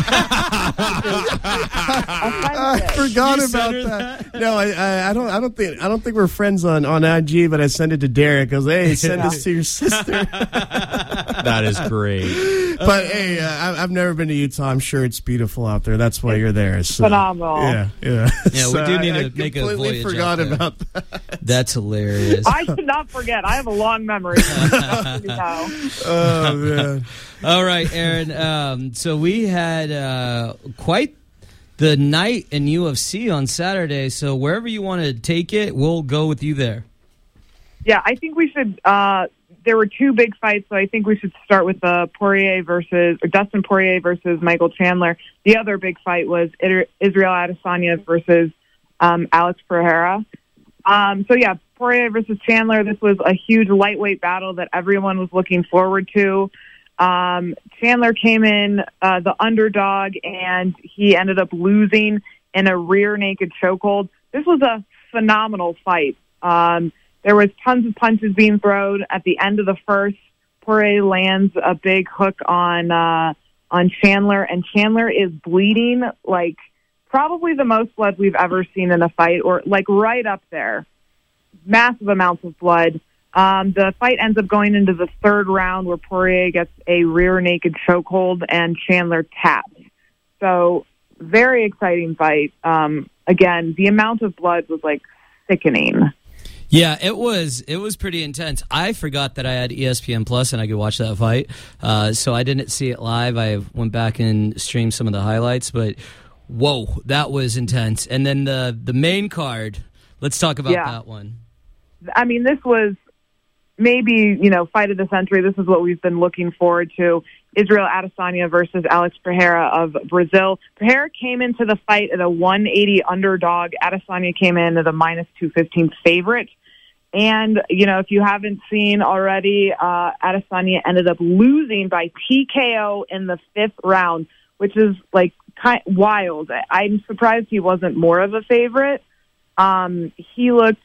I forgot You about sent her that. No, I, I, I don't. I don't think. I don't think we're friends on, on I G. But I sent it to Derek. I was, hey, send this to your sister. That is great. But hey, uh, I, I've never been to Utah. I'm sure it's beautiful out there. That's why you're there. So, Phenomenal. Yeah, yeah. Yeah, we So do need I, to I make a completely voyage forgot out there. about that. That's hilarious. I should not forget. I have a long memory. Just so you know. Oh man. All right, Aaron. Um, so we had uh, quite the night in U F C on Saturday. So wherever you want to take it, we'll go with you there. Yeah, I think we should. Uh, there were two big fights, so I think we should start with the Poirier versus or Dustin Poirier versus Michael Chandler. The other big fight was Israel Adesanya versus um, Alex Pereira. Um, so yeah, Poirier versus Chandler. This was a huge lightweight battle that everyone was looking forward to. Um, Chandler came in uh, the underdog, and he ended up losing in a rear naked chokehold. This was a phenomenal fight. Um, there was tons of punches being thrown at the end of the first. Poirier lands a big hook on uh, on Chandler, and Chandler is bleeding like probably the most blood we've ever seen in a fight, or like right up there. Massive amounts of blood. Um, the fight ends up going into the third round where Poirier gets a rear naked chokehold and Chandler taps. So very exciting fight. Um, again, the amount of blood was like sickening. Yeah, it was it was pretty intense. I forgot that I had E S P N Plus and I could watch that fight, uh, so I didn't see it live. I went back and streamed some of the highlights, but whoa, that was intense. And then the the main card. Let's talk about Yeah. that one. I mean, this was maybe, you know, fight of the century. This is what we've been looking forward to. Israel Adesanya versus Alex Pereira of Brazil. Pereira came into the fight at a one eighty underdog. Adesanya came in at a minus two fifteen favorite. And, you know, if you haven't seen already, uh, Adesanya ended up losing by T K O in the fifth round, which is, like, kind wild. I'm surprised he wasn't more of a favorite. Um, he looked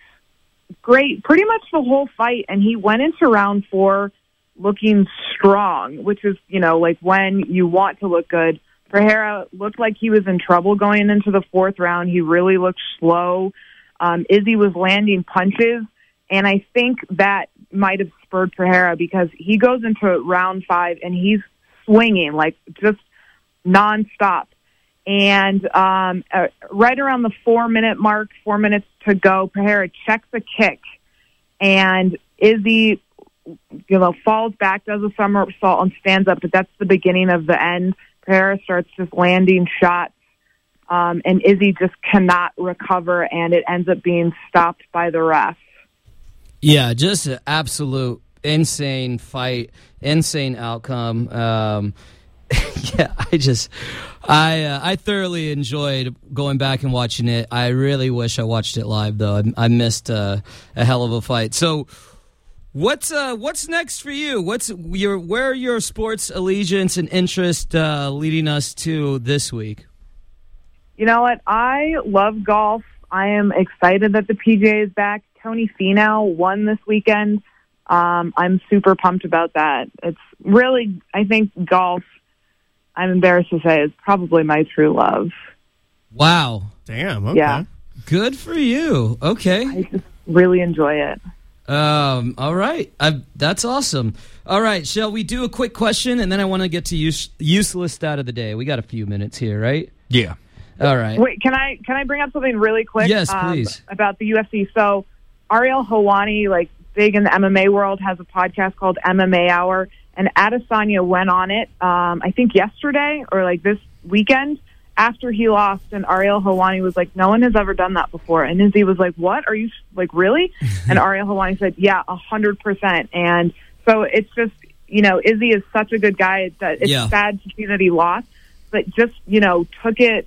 great pretty much the whole fight, and he went into round four looking strong, which is, you know, like when you want to look good. Pereira looked like he was in trouble going into the fourth round. He really looked slow. Um, Izzy was landing punches, and I think that might have spurred Pereira because he goes into round five and he's swinging like just nonstop. And um, uh, right around the four-minute mark, four minutes to go, Pereira checks a kick, and Izzy, you know, falls back, does a somersault, and stands up. But that's the beginning of the end. Pereira starts just landing shots, um, and Izzy just cannot recover, and it ends up being stopped by the ref. Yeah, just an absolute insane fight, insane outcome. Um, yeah, I just, I uh, I thoroughly enjoyed going back and watching it. I really wish I watched it live, though. I, I missed uh, a hell of a fight. So, what's uh, what's next for you? What's your where are your sports allegiance and interest uh, leading us to this week? You know what? I love golf. I am excited that the P G A is back. Tony Finau won this weekend. Um, I'm super pumped about that. It's really, I think golf, I'm embarrassed to say, is probably my true love. Wow. Damn, okay. Yeah. Good for you. Okay. I just really enjoy it. Um. All right. I, that's awesome. All right. Shall we do a quick question, and then I want to get to use, useless stat of the day. We got a few minutes here, right? Yeah. All right. Wait, can I can I bring up something really quick? Yes, um, please. About the U F C. So Ariel Helwani, like big in the M M A world, has a podcast called M M A Hour, and Adesanya went on it, um, I think yesterday or like this weekend after he lost, and Ariel Helwani was like, no one has ever done that before. And Izzy was like, what? Are you, like, really? And Ariel Helwani said, yeah, one hundred percent. And so it's just, you know, Izzy is such a good guy. That it's Yeah. sad to see that he lost, but just, you know, took it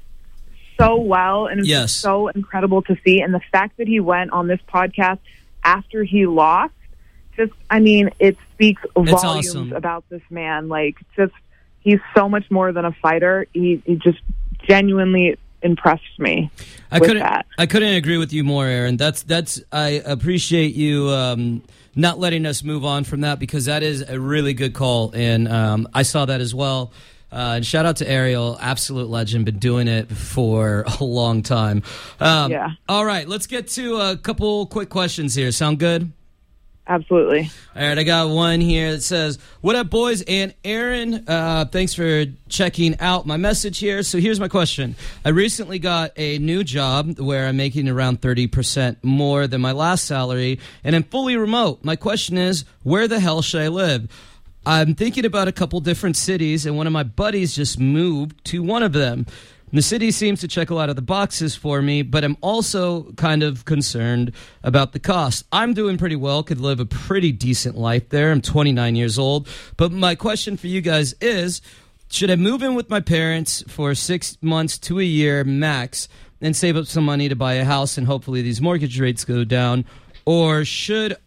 so well, and it was Yes. just so incredible to see. And the fact that he went on this podcast after he lost, just, I mean, it speaks volumes awesome. about this man. Like, just, he's so much more than a fighter. He, he just genuinely impressed me I with couldn't. that. I couldn't agree with you more, Aaron. That's that's. I appreciate you um, not letting us move on from that because that is a really good call, and um, I saw that as well. Uh, and shout out to Ariel, absolute legend, been doing it for a long time. Um, Yeah. All right, let's get to a couple quick questions here. Sound good? Absolutely. All right, I got one here that says, what up, boys? And Aaron, uh, thanks for checking out my message here. So here's my question. I recently got a new job where I'm making around thirty percent more than my last salary, and I'm fully remote. My question is, where the hell should I live? I'm thinking about a couple different cities, and one of my buddies just moved to one of them. The city seems to check a lot of the boxes for me, but I'm also kind of concerned about the cost. I'm doing pretty well, could live a pretty decent life there. I'm twenty-nine years old. But my question for you guys is, should I move in with my parents for six months to a year max and save up some money to buy a house and hopefully these mortgage rates go down? Or should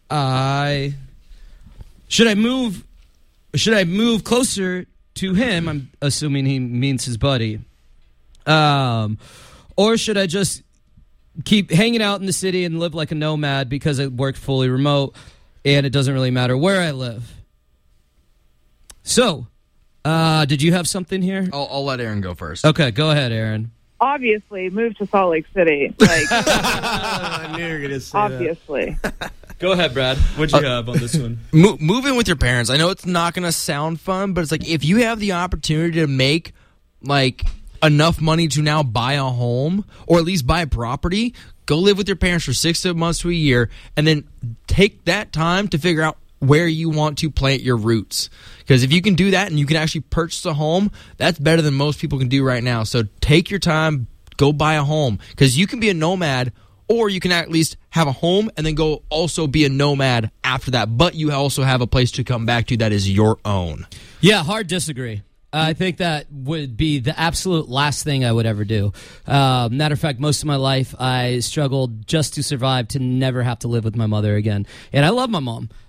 I should I move should I move closer to him? I'm assuming he means his buddy. Um, or should I just keep hanging out in the city and live like a nomad because I work fully remote and it doesn't really matter where I live? So, uh, did you have something here? I'll, I'll let Aaron go first. Okay, go ahead, Aaron. Obviously, move to Salt Lake City. Like, I knew you were going to say obviously. Go ahead, Brad. What'd you have on this one? Mo- moving with your parents. I know it's not going to sound fun, but it's like if you have the opportunity to make like enough money to now buy a home or at least buy a property, go live with your parents for six months to a year and then take that time to figure out where you want to plant your roots. Because if you can do that and you can actually purchase a home, that's better than most people can do right now. So take your time, go buy a home. Because you can be a nomad or you can at least have a home and then go also be a nomad after that. But you also have a place to come back to that is your own. Yeah, hard disagree. I think that would be the absolute last thing I would ever do. Uh, matter of fact, most of my life I struggled just to survive to never have to live with my mother again. And I love my mom.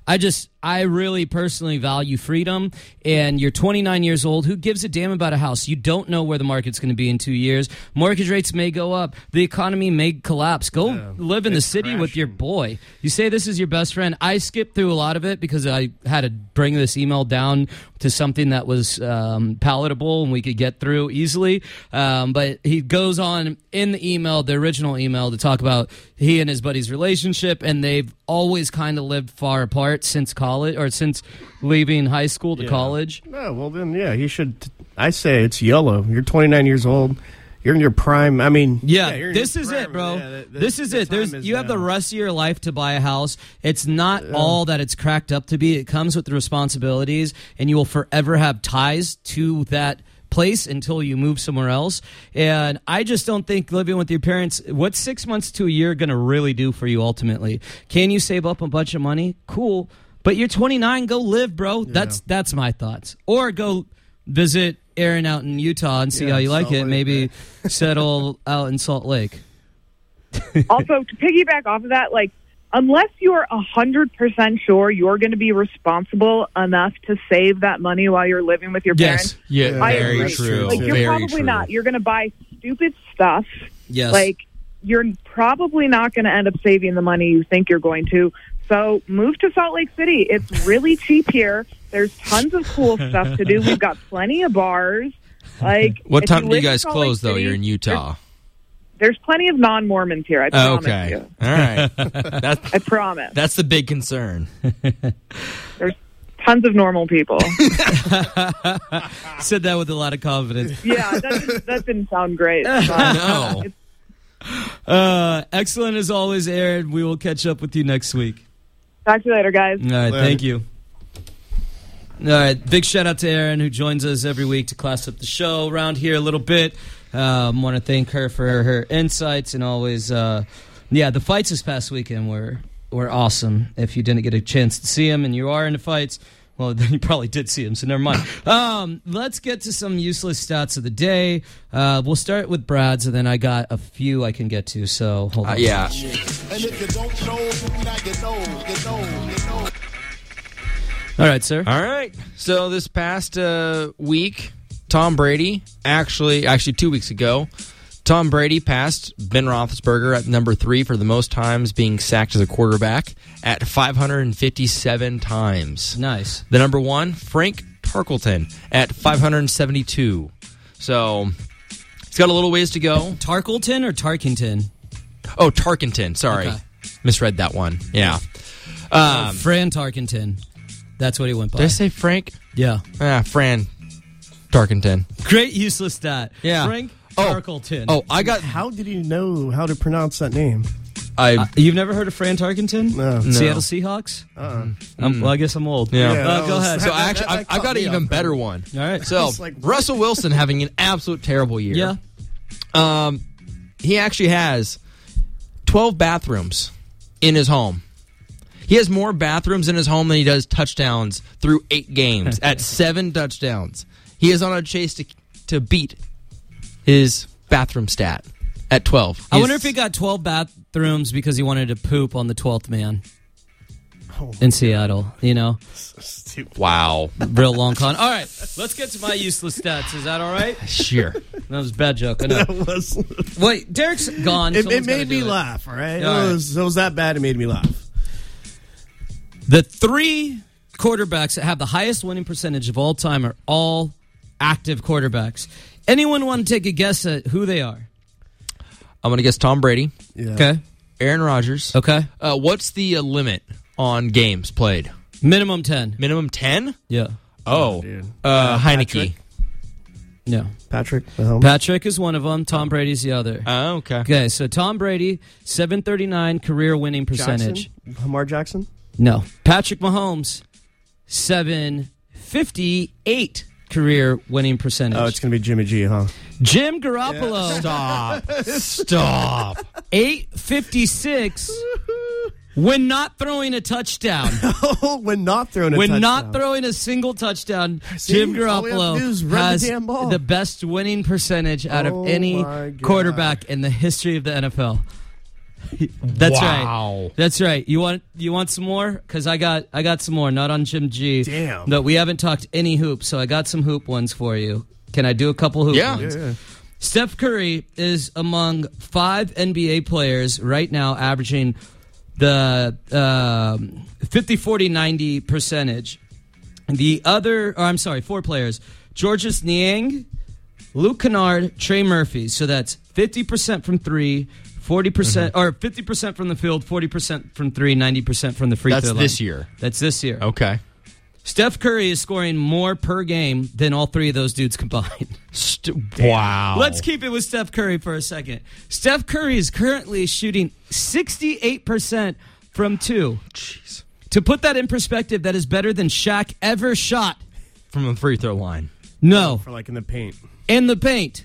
I just, I really personally value freedom. And you're twenty-nine years old. Who gives a damn about a house? You don't know where the market's going to be in two years. Mortgage rates may go up. The economy may collapse. Go Yeah, live in the it's city with your crashing. boy. You say this is your best friend. I skipped through a lot of it because I had to bring this email down to something that was um, palatable and we could get through easily. Um, but he goes on in the email, the original email, to talk about he and his buddy's relationship, and they've always kind of lived far apart since college or since leaving high school to Yeah. college. No, well then, yeah, he should. I say it's YOLO. You're twenty-nine years old. You're in your prime. I mean, Yeah, you're in this your is prime. it, bro. Yeah, the- the- this is the it. There's time is you have the now. rest of your life to buy a house. It's not all that it's cracked up to be. It comes with the responsibilities, and you will forever have ties to that place until you move somewhere else. And I just don't think living with your parents, what's six months to a year going to really do for you ultimately? Can you save up a bunch of money? Cool. But you're twenty-nine, go live, bro. That's that's my thoughts. Or go visit Aaron out in Utah and see Yeah, how you like Salt it. Lake, Maybe settle out in Salt Lake. Also, to piggyback off of that, like, unless you're one hundred percent sure you're going to be responsible enough to save that money while you're living with your parents, Yeah, Yeah, I very agree. true. like, you're very probably true. not. You're going to buy stupid stuff. Yes. Like, you're probably not going to end up saving the money you think you're going to. So move to Salt Lake City. It's really cheap here. There's tons of cool stuff to do. We've got plenty of bars. Like, What if time do live you in guys Salt Lake close, though? City, You're in Utah. There's plenty of non-Mormons here. I Oh, promise okay. you. All right. That's, I promise. that's the big concern. There's tons of normal people. Said that with a lot of confidence. Yeah, that didn't, that didn't sound great. But No. it's- Uh, excellent as always, Aaron. We will catch up with you next week. Talk to you later, guys. All right, Later. thank you. All right, big shout out to Erin, who joins us every week to class up the show around here a little bit. Um, want to thank her for her, her insights and always, uh, yeah, the fights this past weekend were were awesome. If you didn't get a chance to see them and you are into fights, well, then you probably did see them, so never mind. Um, let's get to some useless stats of the day. Uh, we'll start with Brad's, and then I got a few I can get to, so hold on. Uh, yeah. And if you don't know, now you know, you know, you know. All right, sir. All right. So this past uh, week, Tom Brady, actually, actually two weeks ago, Tom Brady passed Ben Roethlisberger at number three for the most times being sacked as a quarterback at five hundred fifty-seven times. Nice. The number one, Frank Tarkleton at five hundred seventy-two. So he's got a little ways to go. Tarkleton or Tarkington? Oh, Tarkenton. Sorry. Okay. Misread that one. Yeah. Um, Fran Tarkenton. That's what he went by. did I say Frank? Yeah. Ah, Fran Tarkenton. Great useless stat. Yeah. Frank Oh. Tarkleton. Oh, I got. How did he know how to pronounce that name? I. Uh, you've never heard of Fran Tarkenton? No. Seattle Seahawks? Uh-uh. Um, well, I guess I'm old. Yeah. Uh, Yeah, that go was- ahead. So that- actually, that I've, I've caught got an me even off better guard. one. All right. So It's like, what? Russell Wilson having an absolute terrible year. Yeah. Um, he actually has twelve bathrooms in his home. He has more bathrooms in his home than he does touchdowns through eight games. At seven touchdowns, he is on a chase to to beat his bathroom stat at twelve. I He's- wonder if he got twelve bathrooms because he wanted to poop on the twelfth man Oh, in Seattle. You know? stupid. Wow. Real long con. All right. Let's get to my useless stats. Is that all right? Sure. That was a bad joke. I know. That was. Wait, Derek's gone. It, it Someone's gotta made me do it. laugh. All right, All right. It, was, it was that bad. It made me laugh. The three quarterbacks that have the highest winning percentage of all time are all active quarterbacks. Anyone want to take a guess at who they are? I'm going to guess Tom Brady, Yeah. Okay. Aaron Rodgers. Okay. Uh, what's the uh, limit on games played? Minimum ten. Minimum ten? Yeah. Oh. dude. Uh, Heineke. Patrick. No. Patrick Mahomes. Patrick is one of them. Tom Brady's the other. Oh, okay. Okay, so Tom Brady, seven thirty-nine career winning percentage. Jackson? Lamar Jackson. No. Patrick Mahomes, seven fifty-eight career winning percentage. Oh, it's gonna be Jimmy G, huh? Jim Garoppolo, Stop. Stop. eight fifty-six when not throwing a touchdown. Oh, when not throwing a When touchdown. not throwing a single touchdown, See? Jim All we have to do is Garoppolo run the has damn ball. the best winning percentage out Oh of any my God. quarterback in the history of the N F L. That's Wow. right. That's right. You want you want some more? Because I got I got some more. Not on Jim G. Damn. No, we haven't talked any hoops, so I got some hoop ones for you. Can I do a couple hoop Yeah. ones? Yeah, yeah. Steph Curry is among five N B A players right now averaging the um, fifty, forty, ninety percentage. The other, or I'm sorry, four players. Georges Niang, Luke Kennard, Trey Murphy. So that's fifty percent from three, forty percent, or fifty percent from the field, forty percent from three, ninety percent from the free That's throw line. this year. That's this year. Okay. Steph Curry is scoring more per game than all three of those dudes combined. St- wow. Let's keep it with Steph Curry for a second. Steph Curry is currently shooting sixty-eight percent from two. Jeez. To put that in perspective, that is better than Shaq ever shot. From the free throw line. No. For like in the paint. In the paint.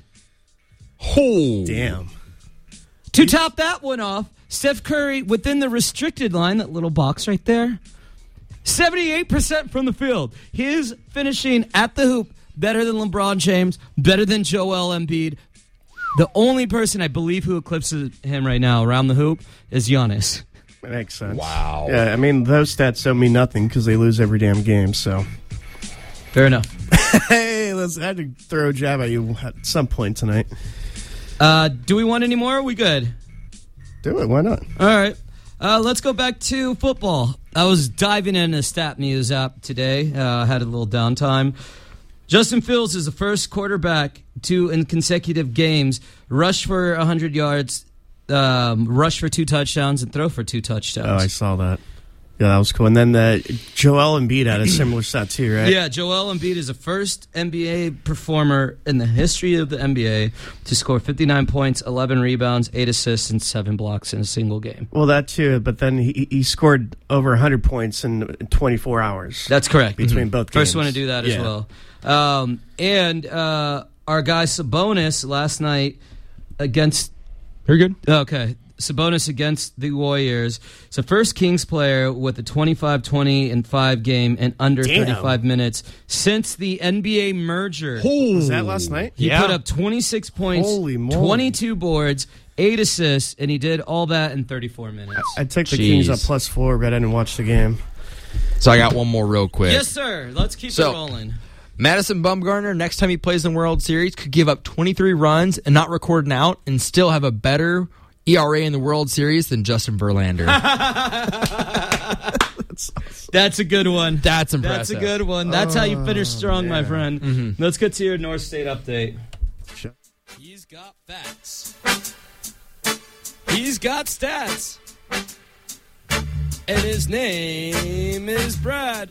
Oh. Damn. To top that one off, Steph Curry within the restricted line, that little box right there, seventy-eight percent from the field. He is finishing at the hoop better than LeBron James, better than Joel Embiid. The only person I believe who eclipses him right now around the hoop is Giannis. That makes sense. Wow. Yeah, I mean, those stats don't mean nothing because they lose every damn game, so. Fair enough. Hey, let's, I had to throw a jab at you at some point tonight. Uh, do we want any more? Or are we good? Do it, why not? All right. Uh, let's go back to football. I was diving into Stat Muse app today. I uh, had a little downtime. Justin Fields is the first quarterback to, in consecutive games, rush for one hundred yards, um, rush for two touchdowns, and throw for two touchdowns. Oh, I saw that. Yeah, that was cool. And then the Joel Embiid had a similar stat too, right? Yeah, Joel Embiid is the first N B A performer in the history of the N B A to score fifty-nine points, eleven rebounds, eight assists, and seven blocks in a single game. Well, that too, but then he, he scored over one hundred points in twenty-four hours. That's correct. Between Mm-hmm. both games. First one to do that as Yeah. well. Um, and uh, our guy Sabonis last night against... You're good. Okay. Sabonis against the Warriors. It's the first Kings player with a twenty-five, twenty, and five game in under Damn. thirty-five minutes since the N B A merger. Was that last night? He Yeah. put up twenty-six points, Holy moly. twenty-two boards, eight assists, and he did all that in thirty-four minutes. I took the Jeez. Kings up plus four, but I didn't watch the game. So I got one more real quick. Yes, sir. Let's keep So- it rolling. Madison Bumgarner, next time he plays in the World Series, could give up twenty-three runs and not record an out and still have a better E R A in the World Series than Justin Verlander. That's a good one. That's That's impressive. a good one. That's how you finish strong, my friend. Mm-hmm. Let's get to your North State update. Sure. He's got facts. He's got stats. And his name is Brad.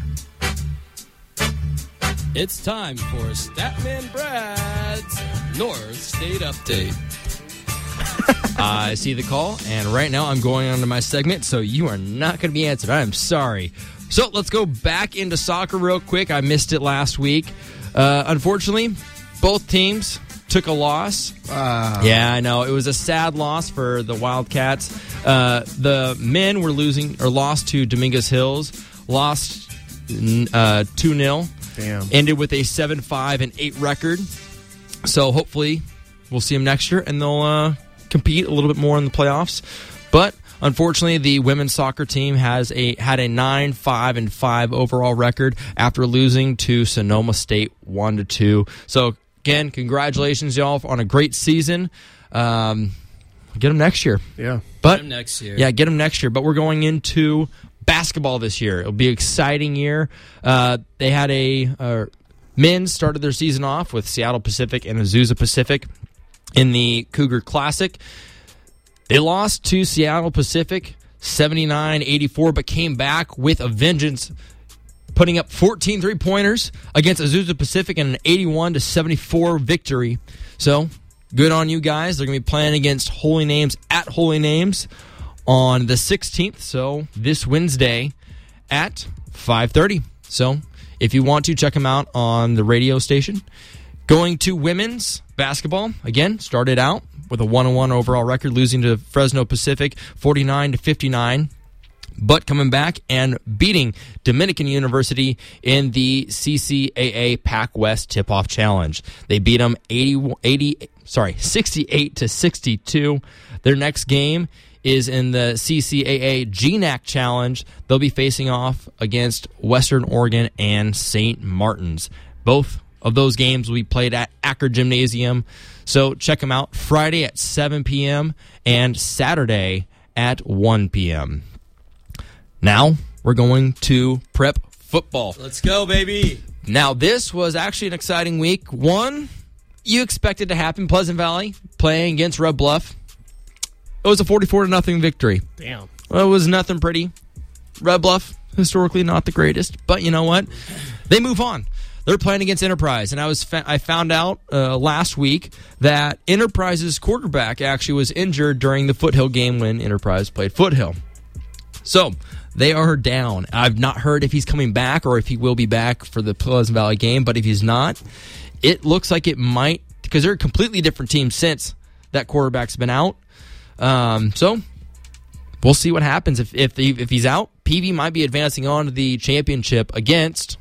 It's time for Statman Brad's North State Update. I see the call, and right now I'm going on to my segment, so you are not going to be answered. I am sorry. So let's go back into soccer real quick. I missed it last week. Uh, unfortunately, both teams took a loss. Uh, Yeah, I know. It was a sad loss for the Wildcats. Uh, the men were losing or lost to Dominguez Hills, lost uh, two nil. Damn. Ended with a seven five and eight record. So hopefully we'll see them next year, and they'll uh, compete a little bit more in the playoffs. But unfortunately, the women's soccer team has a had a nine five and five overall record after losing to Sonoma State one to two. So again, congratulations, y'all, on a great season. Um, get them next year. Yeah. But next year. yeah, get them next year. But we're going into basketball this year. It'll be an exciting year. Uh, they had a uh, men started their season off with Seattle Pacific and Azusa Pacific in the Cougar Classic. They lost to Seattle Pacific seventy-nine eighty-four, but came back with a vengeance, putting up fourteen three-pointers against Azusa Pacific in an eighty-one to seventy-four victory. So, good on you guys. They're going to be playing against Holy Names at Holy Names on the sixteenth, so this Wednesday at five thirty. So, if you want to, check them out on the radio station. Going to women's basketball, again, started out with a one and one overall record, losing to Fresno Pacific forty-nine to fifty-nine, but coming back and beating Dominican University in the C C A A Pac West Tip-Off Challenge. They beat them eighty, eighty, sorry, sixty-eight to sixty-two. Their next game is in the C C A A G N A C Challenge. They'll be facing off against Western Oregon and Saint Martin's. Both of those games will be played at Acker Gymnasium. So check them out Friday at seven p.m. and Saturday at one p.m. Now we're going to prep football. Let's go, baby. Now, this was actually an exciting week. One, you expected to happen. Pleasant Valley playing against Red Bluff. It was a forty-four to nothing victory. Damn. Well, it was nothing pretty. Red Bluff, historically not the greatest, but you know what? They move on. They're playing against Enterprise, and I was fa- I found out uh, last week that Enterprise's quarterback actually was injured during the Foothill game when Enterprise played Foothill. So they are down. I've not heard if he's coming back or if he will be back for the Pleasant Valley game, but if he's not, it looks like it might, because they're a completely different team since that quarterback's been out. Um, so we'll see what happens. If if, he, if he's out, P V might be advancing on to the championship against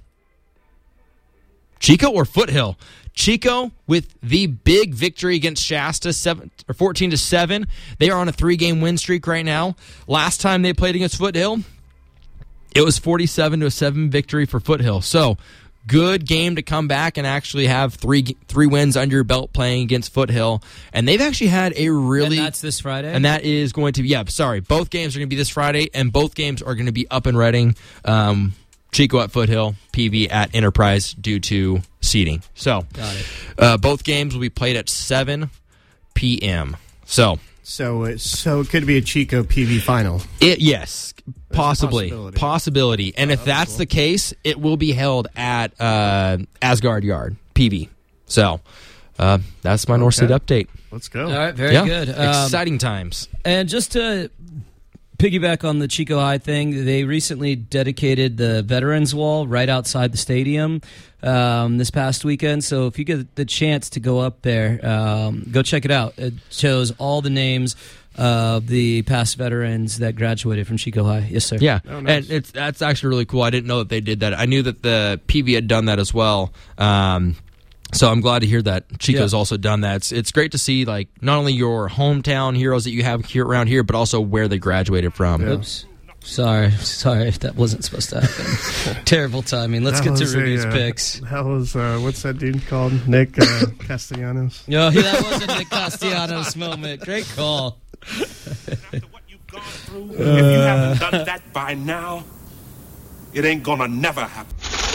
Chico or Foothill. Chico with the big victory against Shasta, seven or fourteen to seven. They are on a three-game win streak right now. Last time they played against Foothill, it was forty-seven to a seven victory for Foothill. So, good game to come back and actually have three three wins under your belt playing against Foothill. And they've actually had a really... And that's this Friday? And that is going to be... Yeah, sorry. Both games are going to be this Friday, and both games are going to be up and Reading. Um, Chico at Foothill, P V at Enterprise due to seating. So, Got it. Uh, both games will be played at seven p.m. So... So, it, so it could be a Chico P V final. It yes, possibly, possibility. possibility. And Oh, if that's cool. the case, it will be held at uh, Asgard Yard, P V. So uh, that's my North State update. Let's go. All right, very Yeah, good. Um, exciting times. And just to piggyback on the Chico High thing, they recently dedicated the Veterans Wall right outside the stadium um, this past weekend. So if you get the chance to go up there, um, go check it out. It shows all the names of the past veterans that graduated from Chico High. Yes, sir. Yeah, Oh, nice. and it's that's actually really cool. I didn't know that they did that. I knew that the P V had done that as well. Um, So I'm glad to hear that Chico's Yeah. also done that. It's, it's great to see like not only your hometown heroes that you have here around here, but also where they graduated from. Yeah. Oops. Sorry, sorry if that wasn't supposed to happen. Terrible timing. Let's That get to was a, Rudy's uh, picks. That was, uh, what's that dude called? Nick uh, Castellanos. No, yeah, that was a Nick Castellanos moment. Great call. After what you've gone through, if you haven't done that by now, it ain't gonna never happen.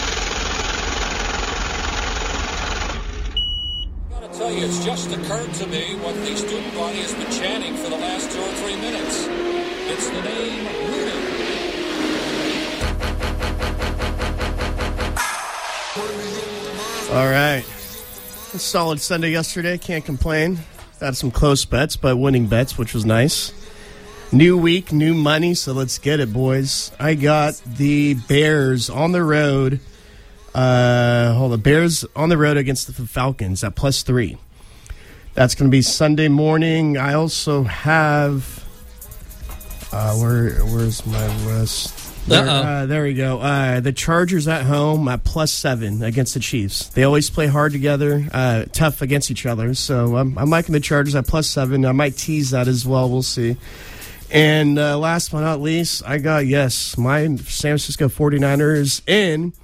I tell you, it's just occurred to me what the student body has been chanting for the last two or three minutes. It's the name Rudy. All right. A solid Sunday yesterday. Can't complain. Had some close bets, but winning bets, which was nice. New week, new money, so let's get it, boys. I got the Bears on the road. Uh, hold on. Bears on the road against the Falcons at plus three. That's going to be Sunday morning. I also have... Uh, where Where's my list? There, Uh-oh. uh, there we go. Uh, the Chargers at home at plus seven against the Chiefs. They always play hard together, uh, tough against each other. So I'm, I'm liking the Chargers at plus seven. I might tease that as well. We'll see. And uh, last but not least, I got, yes, my San Francisco forty-niners in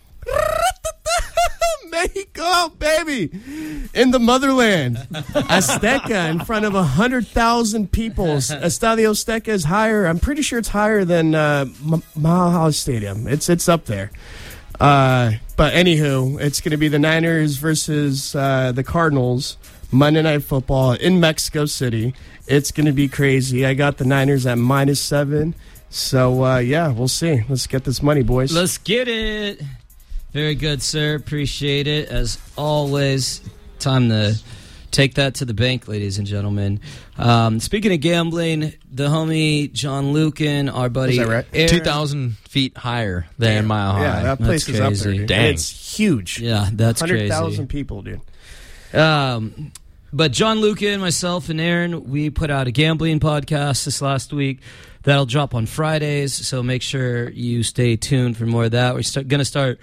Mexico, baby, in the motherland. Azteca in front of one hundred thousand people. Estadio Azteca is higher. I'm pretty sure it's higher than uh, M- Mahal Stadium. It's it's up there. Uh, but anywho, it's going to be the Niners versus uh, the Cardinals. Monday Night Football in Mexico City. It's going to be crazy. I got the Niners at minus seven. So, uh, yeah, we'll see. Let's get this money, boys. Let's get it. Very good, sir. Appreciate it. As always, time to take that to the bank, ladies and gentlemen. Um, speaking of gambling, the homie John Lucan, our buddy Is that right? Aaron- two thousand feet higher than Mile High. Yeah, that place That's is up there, crazy. dude. Dang. And it's huge. Yeah, that's one hundred crazy. thousand people, dude. Um, but John Lucan, myself, and Aaron, we put out a gambling podcast this last week. That'll drop on Fridays, so make sure you stay tuned for more of that. We're start, going to start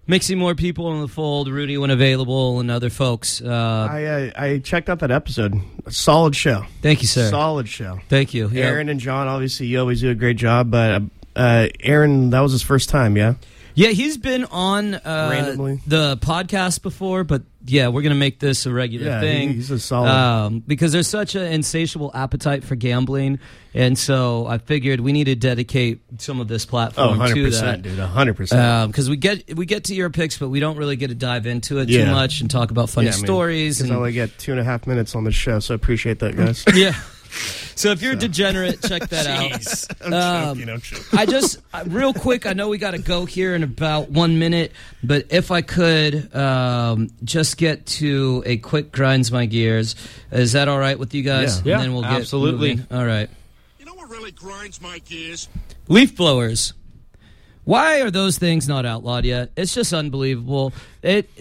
Mixing more people in the fold, Rudy when available, and other folks. Uh, I uh, I checked out that episode. A solid show. Thank you, sir. Solid show. Thank you. Yeah. Aaron and John, obviously, you always do a great job, but uh, Aaron, that was his first time, yeah? Yeah, he's been on uh, Randomly. the podcast before, but yeah, we're going to make this a regular Yeah, thing. he's a solid. Um, because there's such an insatiable appetite for gambling, and so I figured we need to dedicate some of this Oh, platform one hundred to percent, that. dude, one hundred percent. Because we get we get to your picks, but we don't really get to dive into it Yeah. too much and talk about funny Yeah, I mean, stories. Because And, I only get two and a half minutes on the show, so I appreciate that, guys. yeah. So if you're a degenerate, check that out. I'm Um, joking, I'm joking. I just, uh, real quick, I know we got to go here in about one minute, but if I could um, just get to a quick grinds my gears. Is that all right with you guys? Yeah. And then we'll get absolutely. moving. All right. You know what really grinds my gears? Leaf blowers. Why are those things not outlawed yet? It's just unbelievable. It